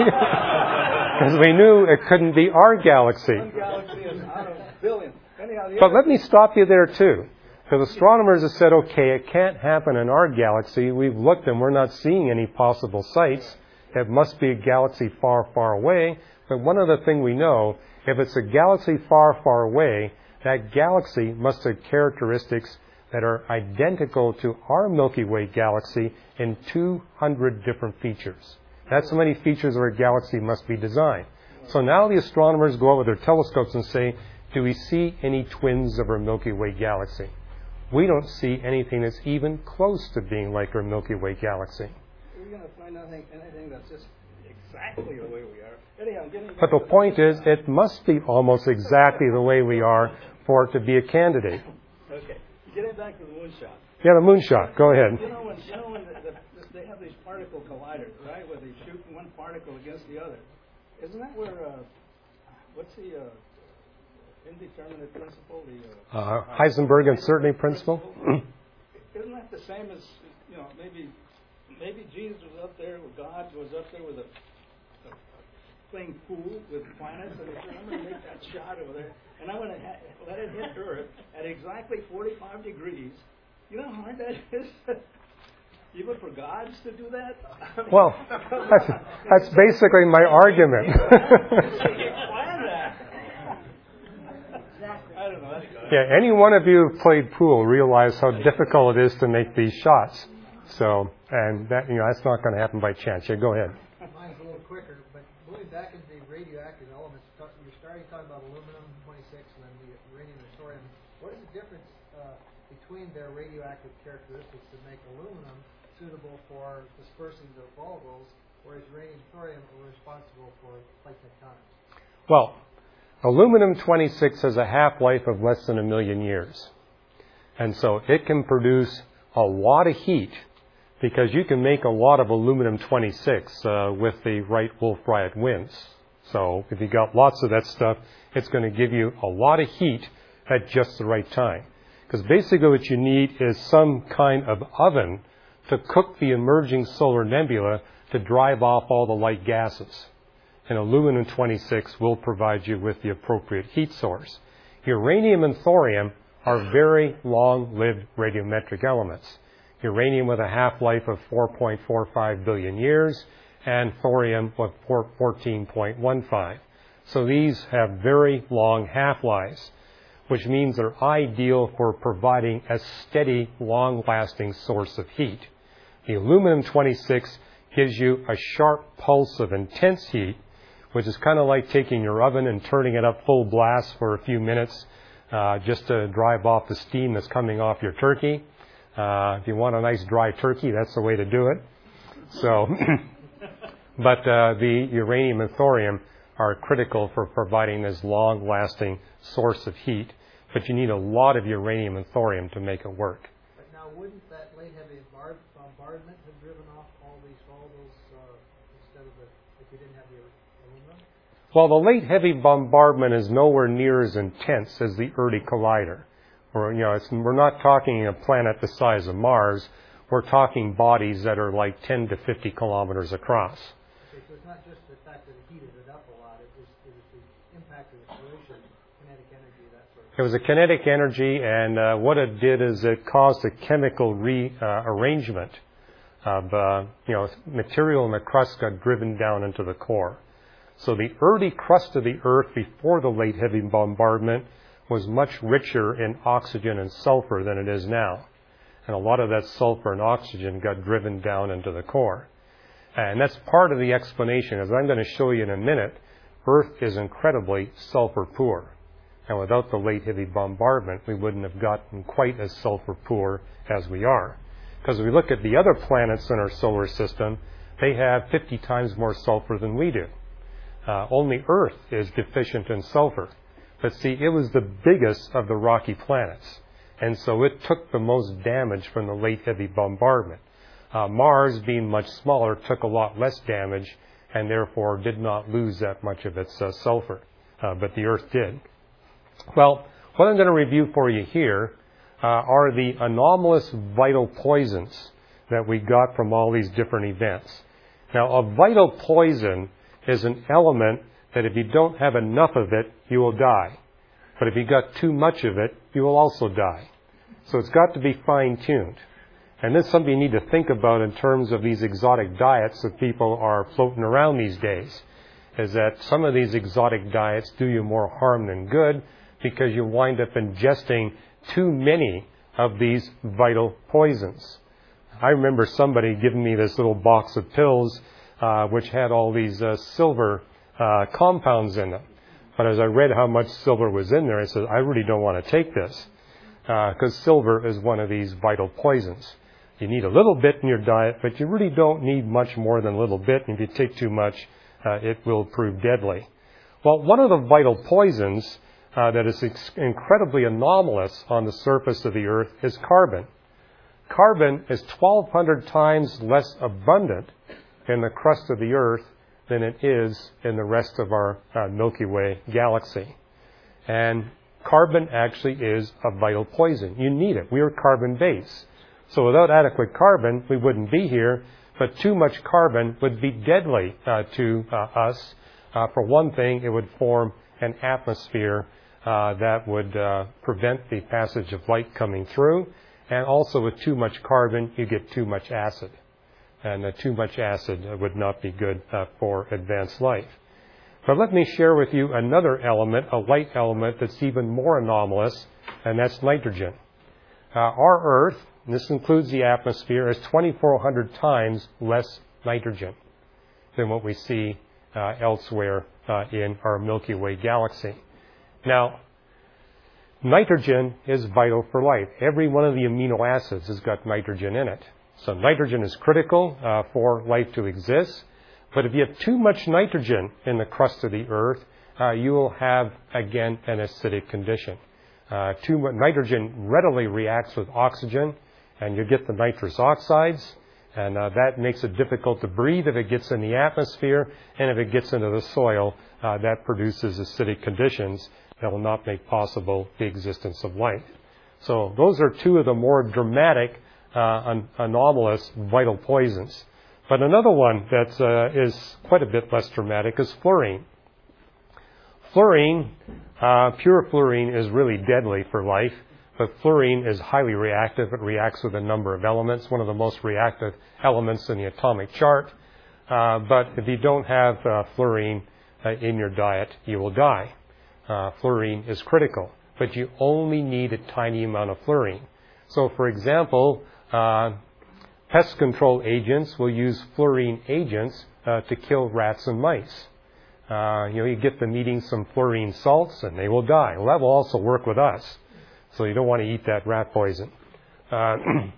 [SPEAKER 2] Because we knew it couldn't be our galaxy.
[SPEAKER 4] One galaxy is out of billions. Anyhow, the
[SPEAKER 2] But
[SPEAKER 4] other
[SPEAKER 2] let me stop you there, too. Because astronomers have said, okay, it can't happen in our galaxy. We've looked and we're not seeing any possible sites. It must be a galaxy far, far away. But one other thing we know, if it's a galaxy far, far away, that galaxy must have characteristics that are identical to our Milky Way galaxy in two hundred different features. That's how many features of a galaxy must be designed. So now the astronomers go out with their telescopes and say, do we see any twins of our Milky Way galaxy? We don't see anything that's even close to being like our Milky Way galaxy.
[SPEAKER 4] we're going to find anything, anything that's just exactly the way we are. Anyhow, getting back
[SPEAKER 2] But the
[SPEAKER 4] to
[SPEAKER 2] point is, it must be almost exactly the way we are for it to be a candidate.
[SPEAKER 4] Okay, getting back to the moonshot.
[SPEAKER 2] Yeah, the moonshot. Go ahead.
[SPEAKER 4] You know when, you know when the, the, they have these particle colliders, right, where they shoot one particle against the other. Isn't that where, uh, what's the uh, indeterminate principle? The uh,
[SPEAKER 2] Uh, Heisenberg uncertainty principle.
[SPEAKER 4] isn't that the same as, you know, maybe maybe Jesus was up there, or God was up there with a, a, a playing pool with planets, and he said, I'm going to make that shot over there, and I'm going to ha- let it hit Earth at exactly forty-five degrees. You know how hard that is? Even for gods to do that? I mean,
[SPEAKER 2] well, that's, that's basically my argument.
[SPEAKER 4] I don't know.
[SPEAKER 2] Yeah, any one of you who've played pool realize how difficult it is to make these shots. So, and that, you know, that's not going to happen by chance. Yeah, go ahead.
[SPEAKER 10] Mine's a little quicker, but moving back into the radioactive elements, you're starting talking about aluminum twenty-six and then the uranium and thorium. What is the difference uh, between their radioactive characteristics that make aluminum suitable for dispersing the volatiles, whereas uranium and thorium are responsible for plate tectonics?
[SPEAKER 2] Well, aluminum twenty-six has a half-life of less than a million years. And so it can produce a lot of heat because you can make a lot of aluminum twenty-six uh, with the right Wolf-Rayet winds. So if you got lots of that stuff, it's going to give you a lot of heat at just the right time. Because basically what you need is some kind of oven to cook the emerging solar nebula to drive off all the light gases. And aluminum twenty-six will provide you with the appropriate heat source. Uranium and thorium are very long-lived radiometric elements. Uranium with a half-life of four point four five billion years, and thorium with fourteen point one five. So these have very long half-lives, which means they're ideal for providing a steady, long-lasting source of heat. The aluminum twenty-six gives you a sharp pulse of intense heat, which is kind of like taking your oven and turning it up full blast for a few minutes uh, just to drive off the steam that's coming off your turkey. Uh, if you want a nice dry turkey, that's the way to do it. So, but uh, the uranium and thorium are critical for providing this long-lasting source of heat. But you need a lot of uranium and thorium to make it work.
[SPEAKER 10] But now, wouldn't that late heavy bombardment have driven off all these volatiles uh, instead of the, if you didn't have the aluminum?
[SPEAKER 2] Well, the late heavy bombardment is nowhere near as intense as the early collider. Or, you know, it's, we're not talking a planet the size of Mars. We're talking bodies that are like ten to fifty kilometers across.
[SPEAKER 10] Okay, so it's not just the fact that it heated it up a lot. It was, it was the impact of the collision, kinetic energy, that sort of thing.
[SPEAKER 2] It was a kinetic energy, and uh, what it did is it caused a chemical rearrangement uh, of, uh, you know, material in the crust got driven down into the core. So the early crust of the Earth before the late heavy bombardment was much richer in oxygen and sulfur than it is now. And a lot of that sulfur and oxygen got driven down into the core. And that's part of the explanation. As I'm going to show you in a minute, Earth is incredibly sulfur poor. And without the late heavy bombardment, we wouldn't have gotten quite as sulfur poor as we are. Because if we look at the other planets in our solar system, they have fifty times more sulfur than we do. Uh, only Earth is deficient in sulfur. But see, it was the biggest of the rocky planets. And so it took the most damage from the late heavy bombardment. Uh, Mars, being much smaller, took a lot less damage and therefore did not lose that much of its uh, sulfur. Uh, but the Earth did. Well, what I'm going to review for you here uh, are the anomalous vital poisons that we got from all these different events. Now, a vital poison is an element that if you don't have enough of it, you will die. But if you got too much of it, you will also die. So it's got to be fine-tuned. And this is something you need to think about in terms of these exotic diets that people are floating around these days, is that some of these exotic diets do you more harm than good because you wind up ingesting too many of these vital poisons. I remember somebody giving me this little box of pills uh, which had all these uh, silver uh, compounds in them. But as I read how much silver was in there, I said, I really don't want to take this because uh, silver is one of these vital poisons. You need a little bit in your diet, but you really don't need much more than a little bit. And if you take too much, uh, it will prove deadly. Well, one of the vital poisons uh, that is ex- incredibly anomalous on the surface of the Earth is carbon. Carbon is twelve hundred times less abundant in the crust of the Earth than it is in the rest of our uh, Milky Way galaxy. And carbon actually is a vital poison. You need it. We are carbon-based. So without adequate carbon, we wouldn't be here, but too much carbon would be deadly uh, to uh, us. Uh, for one thing, it would form an atmosphere uh, that would uh, prevent the passage of light coming through. And also with too much carbon, you get too much acid. And uh, too much acid would not be good uh, for advanced life. But let me share with you another element, a light element that's even more anomalous, and that's nitrogen. Uh, our Earth, and this includes the atmosphere, has twenty-four hundred times less nitrogen than what we see uh, elsewhere uh, in our Milky Way galaxy. Now, nitrogen is vital for life. Every one of the amino acids has got nitrogen in it. So nitrogen is critical uh, for life to exist. But if you have too much nitrogen in the crust of the Earth, uh, you will have, again, an acidic condition. Uh, too much nitrogen readily reacts with oxygen, and you get the nitrous oxides, and uh, that makes it difficult to breathe if it gets in the atmosphere, and if it gets into the soil, uh, that produces acidic conditions that will not make possible the existence of life. So those are two of the more dramatic, uh, an- anomalous vital poisons. But another one that uh, is quite a bit less dramatic is fluorine. Fluorine, uh, pure fluorine is really deadly for life, but fluorine is highly reactive. It reacts with a number of elements, one of the most reactive elements in the atomic chart. Uh, but if you don't have uh, fluorine uh, in your diet, you will die. Uh, fluorine is critical, but you only need a tiny amount of fluorine. So, for example, uh, pest control agents will use fluorine agents uh, to kill rats and mice. Uh, you know, you get them eating some fluorine salts and they will die. Well, that will also work with us. So you don't want to eat that rat poison. Uh,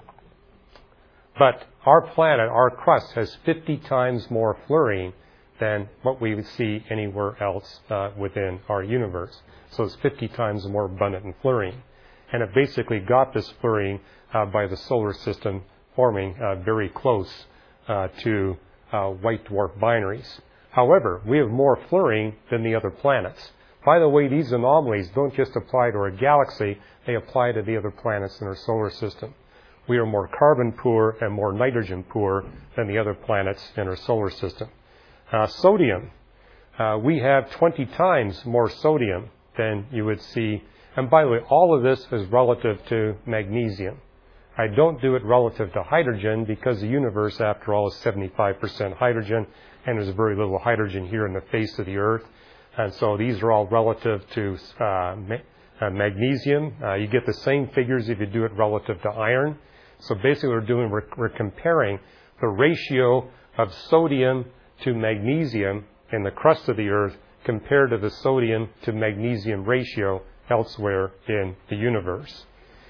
[SPEAKER 2] but our planet, our crust, has fifty times more fluorine than what we would see anywhere else uh, within our universe. So it's fifty times more abundant in fluorine. And it basically got this fluorine uh, by the solar system forming uh, very close uh, to uh, white dwarf binaries. However, we have more fluorine than the other planets. By the way, these anomalies don't just apply to our galaxy, they apply to the other planets in our solar system. We are more carbon poor and more nitrogen poor than the other planets in our solar system. Uh, sodium, uh, we have twenty times more sodium than you would see. And by the way, all of this is relative to magnesium. I don't do it relative to hydrogen because the universe, after all, is seventy-five percent hydrogen, and there's very little hydrogen here in the face of the Earth. And so these are all relative to uh, ma- uh, magnesium. Uh, you get the same figures if you do it relative to iron. So basically what we're doing, we're, we're comparing the ratio of sodium to magnesium in the crust of the Earth compared to the sodium to magnesium ratio elsewhere in the universe.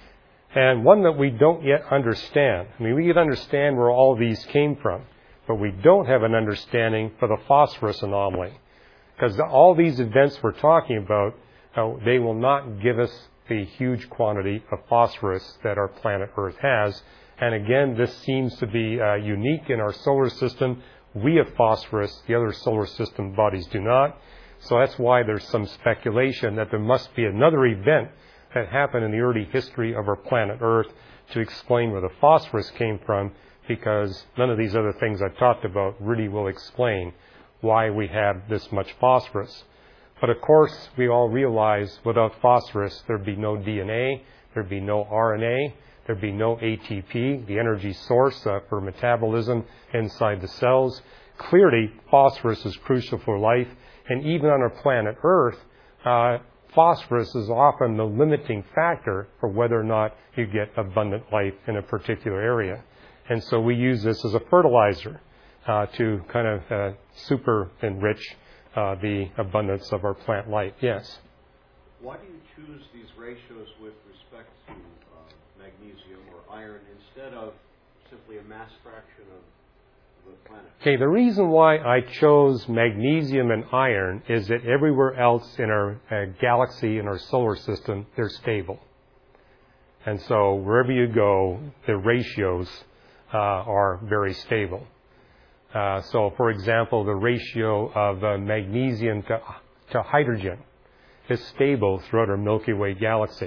[SPEAKER 2] And one that we don't yet understand. I mean, we can understand where all these came from, but we don't have an understanding for the phosphorus anomaly. Because all these events we're talking about, uh, they will not give us the huge quantity of phosphorus that our planet Earth has. And again, this seems to be uh, unique in our solar system. We have phosphorus, the other solar system bodies do not. So that's why there's some speculation that there must be another event that happened in the early history of our planet Earth to explain where the phosphorus came from, because none of these other things I've talked about really will explain why we have this much phosphorus. But of course, we all realize without phosphorus, there'd be no D N A, there'd be no R N A, there'd be no A T P, the energy source uh, for metabolism inside the cells. Clearly, phosphorus is crucial for life, and even on our planet Earth, uh, phosphorus is often the limiting factor for whether or not you get abundant life in a particular area. And so we use this as a fertilizer uh, to kind of uh, super enrich uh, the abundance of our plant life. Yes?
[SPEAKER 11] Why do you choose these ratios with respect to uh, magnesium or iron instead of simply a mass fraction of the planet?
[SPEAKER 2] Okay, the reason why I chose magnesium and iron is that everywhere else in our uh, galaxy, in our solar system, they're stable. And so wherever you go, the ratios uh, are very stable. Uh, so, for example, the ratio of uh, magnesium to, to hydrogen is stable throughout our Milky Way galaxy.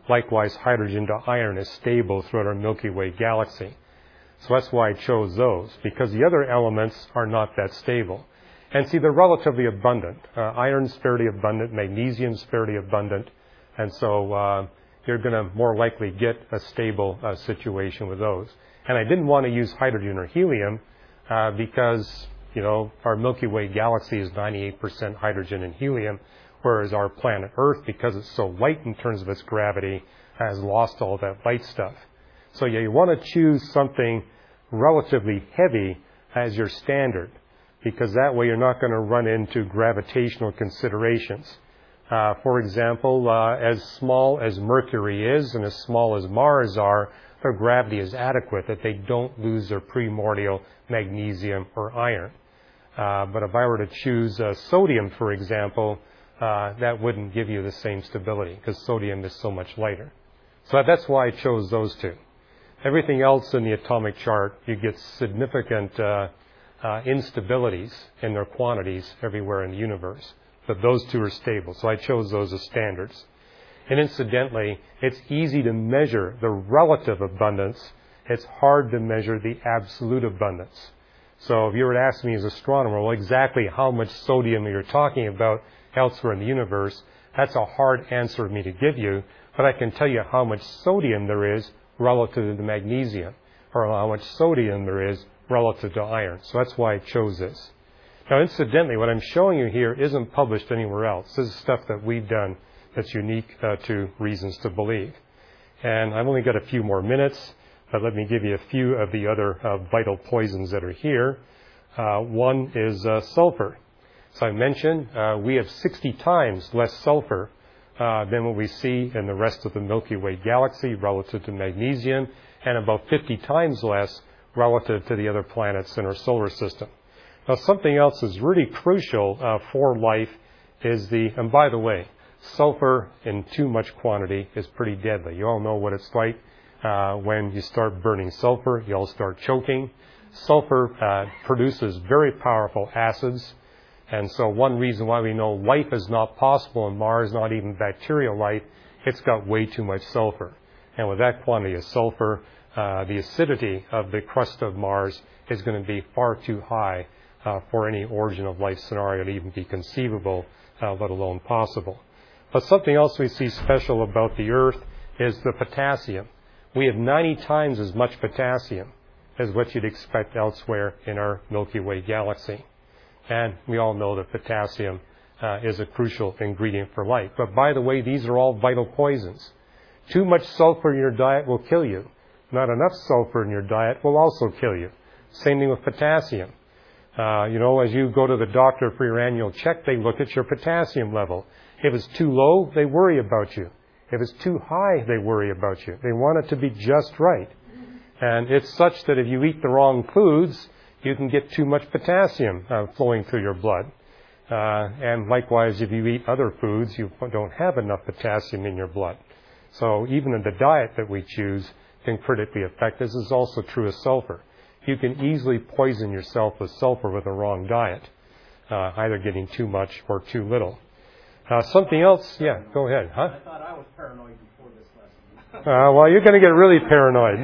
[SPEAKER 2] Likewise, hydrogen to iron is stable throughout our Milky Way galaxy. So that's why I chose those, because the other elements are not that stable. And see, they're relatively abundant. Uh, iron's fairly abundant, magnesium's fairly abundant, and so uh, you're going to more likely get a stable uh, situation with those. And I didn't want to use hydrogen or helium uh, because, you know, our Milky Way galaxy is ninety-eight percent hydrogen and helium, whereas our planet Earth, because it's so light in terms of its gravity, has lost all that light stuff. So yeah, you want to choose something relatively heavy as your standard, because that way you're not going to run into gravitational considerations. Uh, for example, uh, as small as Mercury is and as small as Mars are, their gravity is adequate that they don't lose their primordial magnesium or iron. Uh, but if I were to choose uh, sodium, for example, uh, that wouldn't give you the same stability because sodium is so much lighter. So that's why I chose those two. Everything else in the atomic chart, you get significant uh, uh, instabilities in their quantities everywhere in the universe. But those two are stable, so I chose those as standards. And incidentally, it's easy to measure the relative abundance. It's hard to measure the absolute abundance. So if you were to ask me as an astronomer, well, exactly how much sodium you're talking about elsewhere in the universe, that's a hard answer for me to give you, but I can tell you how much sodium there is relative to the magnesium, or how much sodium there is relative to iron. So that's why I chose this. Now, incidentally, what I'm showing you here isn't published anywhere else. This is stuff that we've done that's unique uh, to Reasons to Believe. And I've only got a few more minutes, but let me give you a few of the other uh, vital poisons that are here. Uh, one is uh, sulfur. So I mentioned uh, we have sixty times less sulfur uh, than what we see in the rest of the Milky Way galaxy relative to magnesium, and about fifty times less relative to the other planets in our solar system. Now, something else that's really crucial uh, for life is the, and by the way, sulfur in too much quantity is pretty deadly. You all know what it's like uh, when you start burning sulfur. You all start choking. Sulfur uh, produces very powerful acids. And so one reason why we know life is not possible on Mars, not even bacterial life, it's got way too much sulfur. And with that quantity of sulfur, uh, the acidity of the crust of Mars is going to be far too high uh, for any origin of life scenario to even be conceivable, uh, let alone possible. But something else we see special about the Earth is the potassium. We have ninety times as much potassium as what you'd expect elsewhere in our Milky Way galaxy. And we all know that potassium uh, is a crucial ingredient for life. But by the way, these are all vital poisons. Too much sulfur in your diet will kill you. Not enough sulfur in your diet will also kill you. Same thing with potassium. Uh, you know, as you go to the doctor for your annual check, they look at your potassium level. If it's too low, they worry about you. If it's too high, they worry about you. They want it to be just right. And it's such that if you eat the wrong foods, you can get too much potassium uh, flowing through your blood. Uh, and likewise, if you eat other foods, you don't have enough potassium in your blood. So even in the diet that we choose can critically affect. This is also true of sulfur. You can easily poison yourself with sulfur with the wrong diet, uh, either getting too much or too little. Uh, something else? Yeah, go ahead. Huh?
[SPEAKER 10] I thought I was paranoid before this lesson.
[SPEAKER 2] uh, well, you're going to get really paranoid.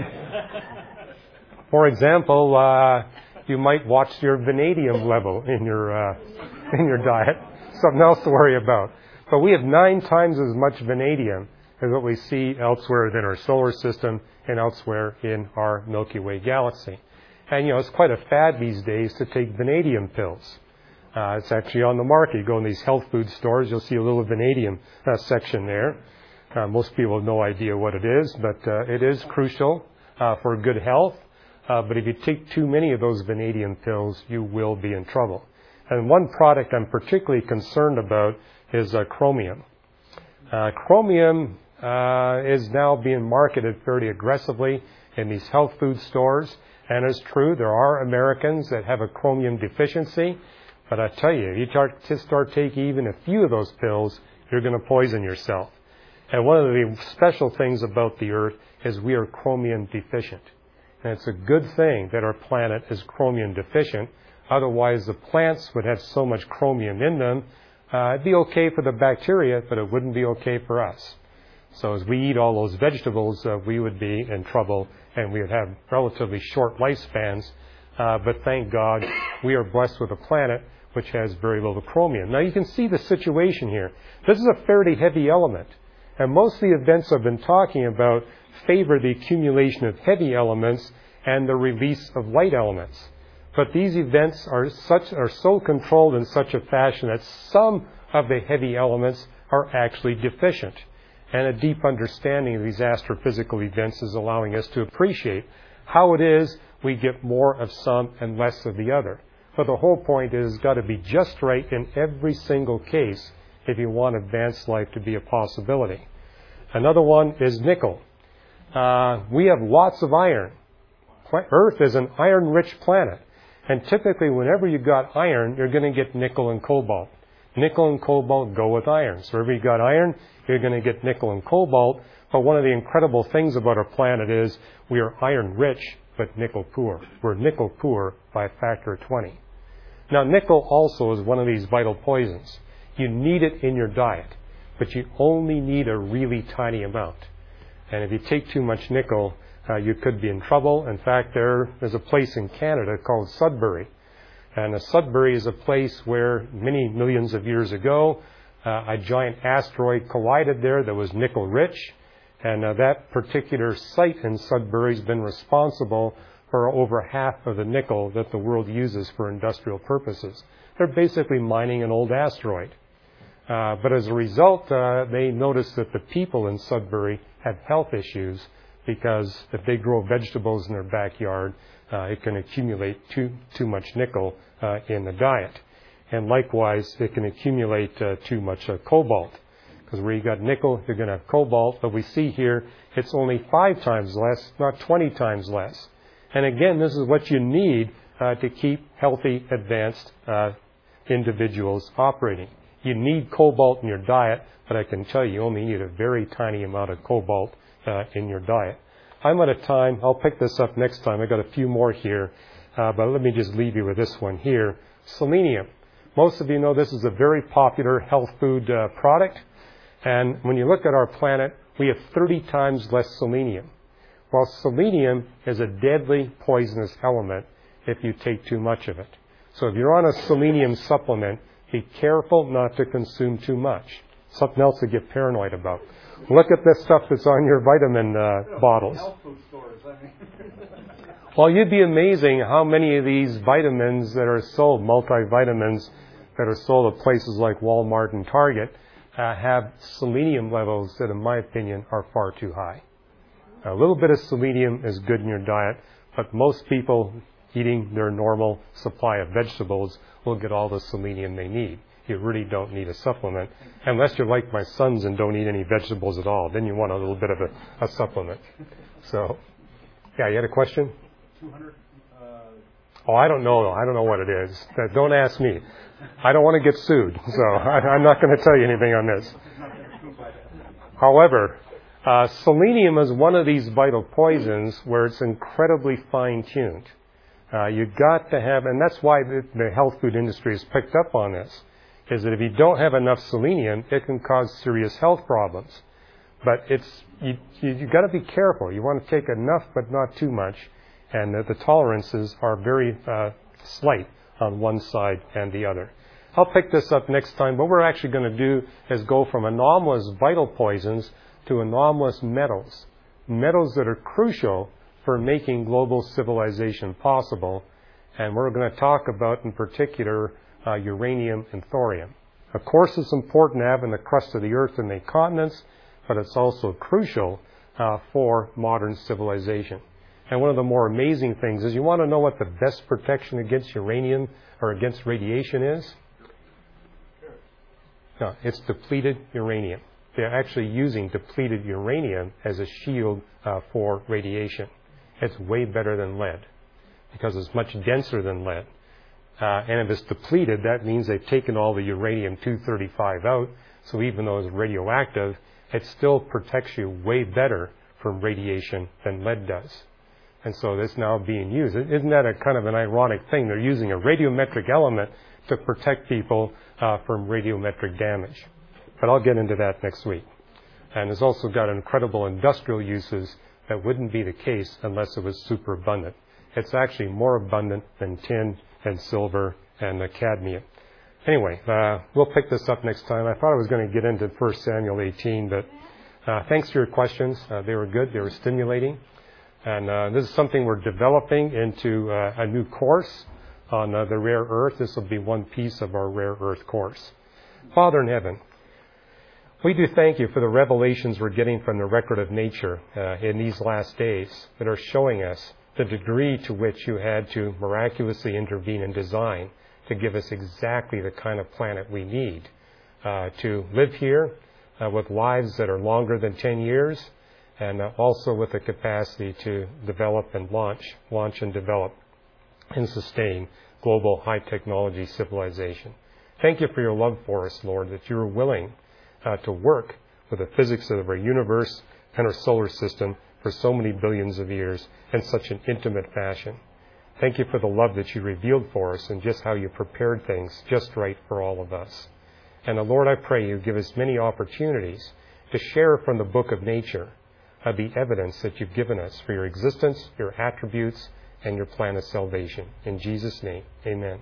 [SPEAKER 2] For example, uh, you might watch your vanadium level in your uh, in your diet. Something else to worry about. But we have nine times as much vanadium as what we see elsewhere within our solar system and elsewhere in our Milky Way galaxy. And, you know, it's quite a fad these days to take vanadium pills. Uh, it's actually on the market. You go in these health food stores, you'll see a little vanadium uh, section there. Uh, most people have no idea what it is, but uh, it is crucial uh, for good health. Uh, but if you take too many of those vanadium pills, you will be in trouble. And one product I'm particularly concerned about is uh, chromium. Uh, chromium uh, is now being marketed fairly aggressively in these health food stores. And it's true, there are Americans that have a chromium deficiency. But I tell you, if you start, to start taking even a few of those pills, you're going to poison yourself. And one of the special things about the Earth is we are chromium deficient. And it's a good thing that our planet is chromium deficient. Otherwise, the plants would have so much chromium in them. Uh, it'd be okay for the bacteria, but it wouldn't be okay for us. So as we eat all those vegetables, uh, we would be in trouble and we would have relatively short lifespans. Uh, but thank God we are blessed with a planet which has very little chromium. Now you can see the situation here. This is a fairly heavy element. And most of the events I've been talking about favor the accumulation of heavy elements and the release of light elements. But these events are such are so controlled in such a fashion that some of the heavy elements are actually deficient. And a deep understanding of these astrophysical events is allowing us to appreciate how it is we get more of some and less of the other. But the whole point is it's got to be just right in every single case if you want advanced life to be a possibility. Another one is nickel. Uh, we have lots of iron. Earth is an iron-rich planet. And typically, whenever you've got iron, you're going to get nickel and cobalt. Nickel and cobalt go with iron. So wherever you've got iron, you're going to get nickel and cobalt. But one of the incredible things about our planet is we are iron-rich, but nickel-poor. We're nickel-poor by a factor of twenty. Now, nickel also is one of these vital poisons. You need it in your diet, but you only need a really tiny amount. And if you take too much nickel, uh, you could be in trouble. In fact, there is a place in Canada called Sudbury. And uh, Sudbury is a place where many millions of years ago, uh, a giant asteroid collided there that was nickel-rich. And uh, that particular site in Sudbury has been responsible for over half of the nickel that the world uses for industrial purposes. They're basically mining an old asteroid. Uh, but as a result, uh, they noticed that the people in Sudbury have health issues because if they grow vegetables in their backyard, uh, it can accumulate too, too much nickel uh, in the diet. And likewise, it can accumulate uh, too much uh, cobalt. Because where you got nickel, you're going to have cobalt. But we see here, it's only five times less, not twenty times less. And again, this is what you need uh, to keep healthy, advanced uh, individuals operating. You need cobalt in your diet, but I can tell you, you only need a very tiny amount of cobalt uh, in your diet. I'm out of time. I'll pick this up next time. I've got a few more here, uh, but let me just leave you with this one here. Selenium. Most of you know this is a very popular health food uh, product. And when you look at our planet, we have thirty times less selenium. While selenium is a deadly poisonous element if you take too much of it. So if you're on a selenium supplement, be careful not to consume too much. Something else to get paranoid about. Look at the stuff that's on your vitamin uh, bottles.
[SPEAKER 4] Health food stores, I mean.
[SPEAKER 2] Well, you'd be amazing how many of these vitamins that are sold, multivitamins that are sold at places like Walmart and Target, uh, have selenium levels that, in my opinion, are far too high. A little bit of selenium is good in your diet, but most people eating their normal supply of vegetables will get all the selenium they need. You really don't need a supplement, unless you're like my sons and don't eat any vegetables at all. Then you want a little bit of a, a supplement. So, yeah, you had a question?
[SPEAKER 4] two hundred Uh,
[SPEAKER 2] oh, I don't know. I don't know what it is. Don't ask me. I don't want to get sued, so I, I'm not going to tell you anything on this. However, uh, selenium is one of these vital poisons where it's incredibly fine-tuned. Uh, you've got to have, and that's why the, the health food industry has picked up on this, is that if you don't have enough selenium, it can cause serious health problems. But it's you, you, you've got to be careful. You want to take enough, but not too much. And the, the tolerances are very uh, slight on one side and the other. I'll pick this up next time. What we're actually going to do is go from anomalous vital poisons to anomalous metals. Metals that are crucial for making global civilization possible. And we're going to talk about, in particular, uh, uranium and thorium. Of course, it's important to have in the crust of the earth and the continents, but it's also crucial uh, for modern civilization. And one of the more amazing things is you want to know what the best protection against uranium or against radiation is? No, it's depleted uranium. They're actually using depleted uranium as a shield uh, for radiation. It's way better than lead because it's much denser than lead. Uh, and if it's depleted, that means they've taken all the uranium two thirty-five out. So even though it's radioactive, it still protects you way better from radiation than lead does. And so that's now being used. Isn't that a kind of an ironic thing? They're using a radiometric element to protect people uh, from radiometric damage. But I'll get into that next week. and has also got incredible industrial uses that wouldn't be the case unless it was super abundant. It's actually more abundant than tin and silver and uh, cadmium. Anyway, uh, we'll pick this up next time. I thought I was going to get into First Samuel eighteen, but uh, thanks for your questions. Uh, they were good. They were stimulating. And uh, this is something we're developing into uh, a new course on uh, the rare earth. This will be one piece of our rare earth course. Father in heaven, we do thank you for the revelations we're getting from the record of nature uh, in these last days that are showing us the degree to which you had to miraculously intervene in design to give us exactly the kind of planet we need uh, to live here uh, with lives that are longer than ten years, and uh, also with the capacity to develop and launch, launch and develop and sustain global high technology civilization. Thank you for your love for us, Lord, that you are willing uh, to work with the physics of our universe and our solar system for so many billions of years in such an intimate fashion. Thank you for the love that you revealed for us and just how you prepared things just right for all of us. And uh, Lord, I pray you give us many opportunities to share from the book of nature uh, the evidence that you've given us for your existence, your attributes, and your plan of salvation. In Jesus' name, amen.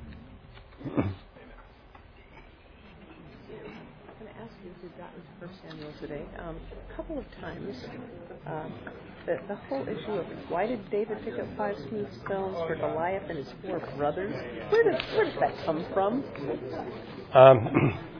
[SPEAKER 6] First Samuel today. Um, a couple of times, um, the, the whole issue of why did David pick up five smooth stones for Goliath and his four brothers? Where does where does that come from?
[SPEAKER 2] Um,